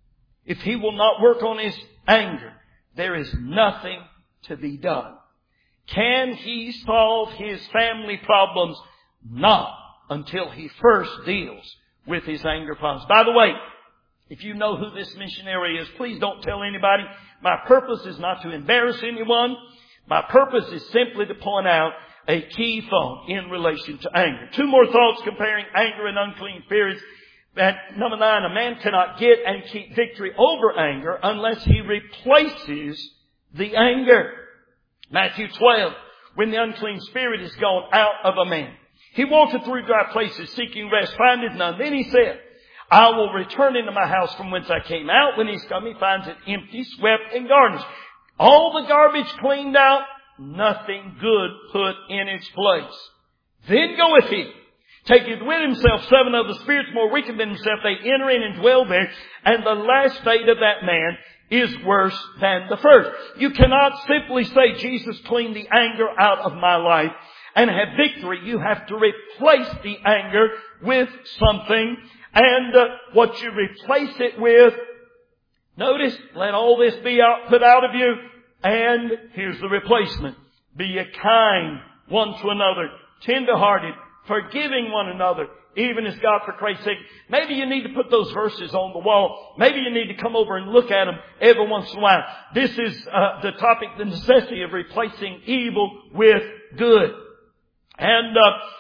Speaker 2: if he will not work on his anger, there is nothing to be done. Can he solve his family problems? Not until he first deals with his anger problems. By the way, if you know who this missionary is, please don't tell anybody. My purpose is not to embarrass anyone. My purpose is simply to point out a key thought in relation to anger. Two more thoughts comparing anger and unclean spirits. Number 9, a man cannot get and keep victory over anger unless he replaces the anger. Matthew 12, when the unclean spirit is gone out of a man, he walketh through dry places seeking rest, findeth none. Then he said, I will return into my house from whence I came out. When he's come, he finds it empty, swept, and garnished. All the garbage cleaned out, nothing good put in its place. Then goeth he, taketh with himself 7 other spirits more wicked than himself. They enter in and dwell there. And the last state of that man is worse than the first. You cannot simply say, Jesus cleaned the anger out of my life and have victory. You have to replace the anger with something. And what you replace it with, notice, let all this be put out of you. And here's the replacement. Be ye kind one to another, tender-hearted, forgiving one another, even as God for Christ's sake. Maybe you need to put those verses on the wall. Maybe you need to come over and look at them every once in a while. This is the topic, the necessity of replacing evil with good. And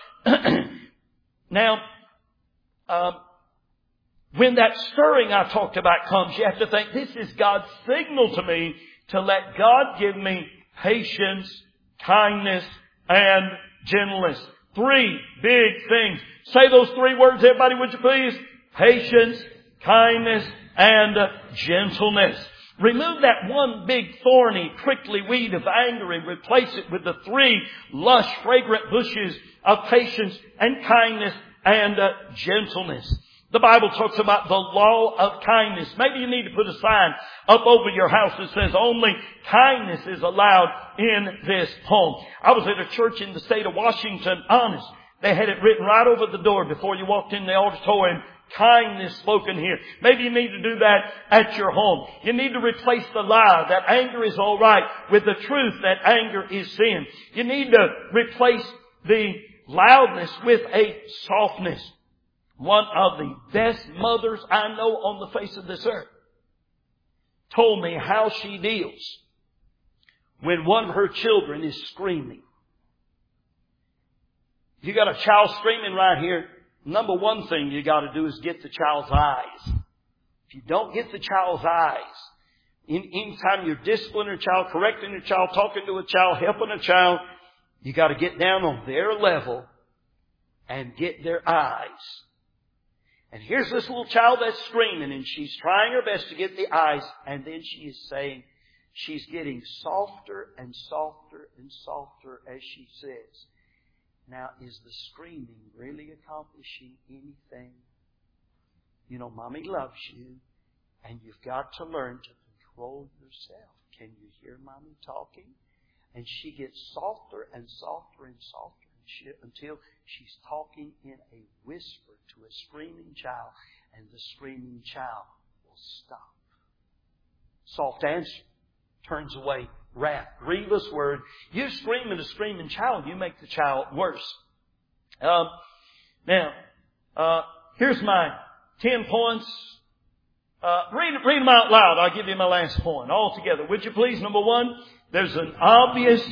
Speaker 2: now, when that stirring I talked about comes, you have to think, this is God's signal to me to let God give me patience, kindness, and gentleness. 3 big things. Say those 3 words, everybody, would you please? Patience, kindness, and gentleness. Remove that one big thorny, prickly weed of anger and replace it with the 3 lush, fragrant bushes of patience and kindness and gentleness. The Bible talks about the law of kindness. Maybe you need to put a sign up over your house that says only kindness is allowed in this home. I was at a church in the state of Washington, honest. They had it written right over the door before you walked in the auditorium. Kindness spoken here. Maybe you need to do that at your home. You need to replace the lie that anger is all right with the truth that anger is sin. You need to replace the loudness with a softness. One of the best mothers I know on the face of this earth told me how she deals when one of her children is screaming. You got a child screaming right here. Number one thing you got to do is get the child's eyes. If you don't get the child's eyes, anytime you're disciplining a child, correcting a child, talking to a child, helping a child, you got to get down on their level and get their eyes. And here's this little child that's screaming, and she's trying her best to get the eyes, and then she is saying, she's getting softer and softer and softer as she says, now, is the screaming really accomplishing anything? You know, Mommy loves you, and you've got to learn to control yourself. Can you hear Mommy talking? And she gets softer and softer and softer until she's talking in a whisper to a screaming child, and the screaming child will stop. Soft answer turns away wrath. Grievous word. You scream at a screaming child, you make the child worse. Now, here's my 10 points. Read them out loud. I'll give you my last point all together. Would you please? Number 1, there's an obvious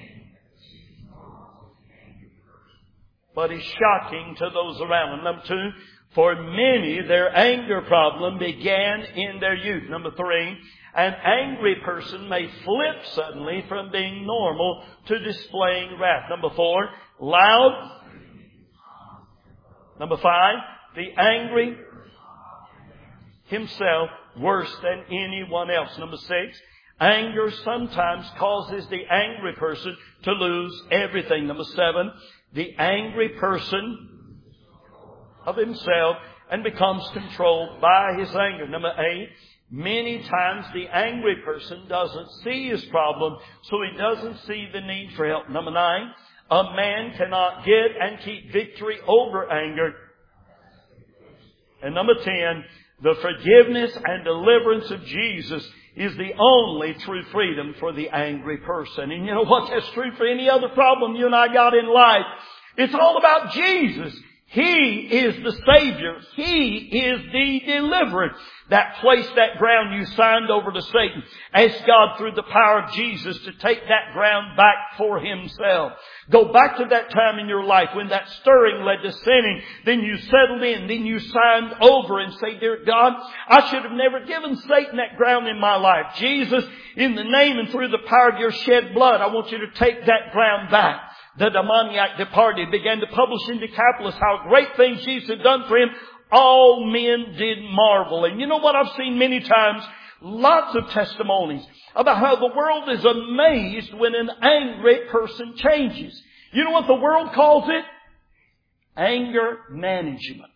Speaker 2: but is shocking to those around them. Number 2, for many, their anger problem began in their youth. Number 3, an angry person may flip suddenly from being normal to displaying wrath. Number 4, loud. Number 5, the angry himself worse than anyone else. Number 6, anger sometimes causes the angry person to lose everything. Number 7, the angry person of himself and becomes controlled by his anger. Number 8, many times the angry person doesn't see his problem, so he doesn't see the need for help. Number 9, a man cannot get and keep victory over anger. And number 10, The forgiveness and deliverance of Jesus is the only true freedom for the angry person. And you know what? That's true for any other problem you and I got in life. It's all about Jesus. He is the Savior. He is the deliverer. That place, that ground you signed over to Satan. Ask God through the power of Jesus to take that ground back for Himself. Go back to that time in your life when that stirring led to sinning. Then you settled in. Then you signed over and say, Dear God, I should have never given Satan that ground in my life. Jesus, in the name and through the power of your shed blood, I want you to take that ground back. The demoniac departed, began to publish in Decapolis how great things Jesus had done for him. All men did marvel. And you know what I've seen many times? Lots of testimonies about how the world is amazed when an angry person changes. You know what the world calls it? Anger management.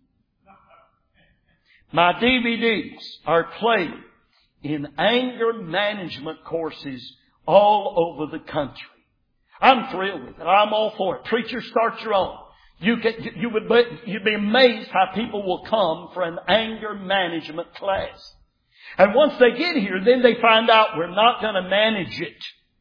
Speaker 2: My DVDs are played in anger management courses all over the country. I'm thrilled with it. I'm all for it. Preacher, start your own. You'd be amazed how people will come for an anger management class. And once they get here, then they find out we're not going to manage it.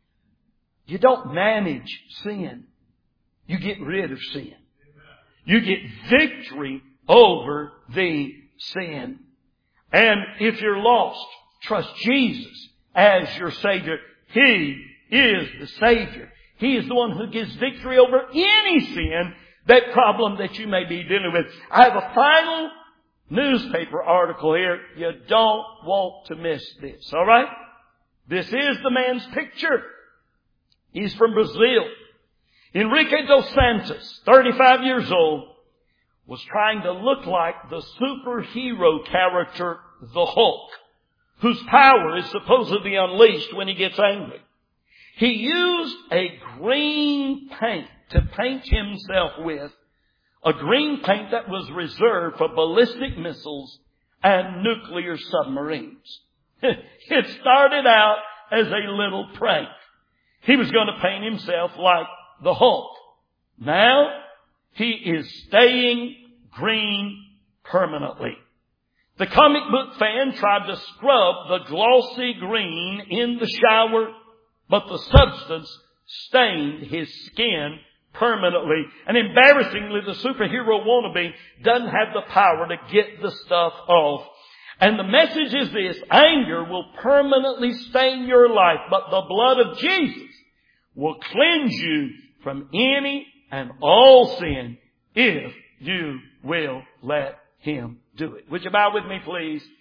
Speaker 2: You don't manage sin. You get rid of sin. You get victory over the sin. And if you're lost, trust Jesus as your Savior. He is the Savior. He is the one who gives victory over any sin, that problem that you may be dealing with. I have a final newspaper article here. You don't want to miss this, all right? This is the man's picture. He's from Brazil. Enrique dos Santos, 35 years old, was trying to look like the superhero character, the Hulk, whose power is supposedly unleashed when he gets angry. He used a green paint to paint himself with, a green paint that was reserved for ballistic missiles and nuclear submarines. It started out as a little prank. He was going to paint himself like the Hulk. Now, he is staying green permanently. The comic book fan tried to scrub the glossy green in the shower, but the substance stained his skin permanently. And embarrassingly, the superhero wannabe doesn't have the power to get the stuff off. And the message is this: anger will permanently stain your life, but the blood of Jesus will cleanse you from any and all sin if you will let Him do it. Would you bow with me, please?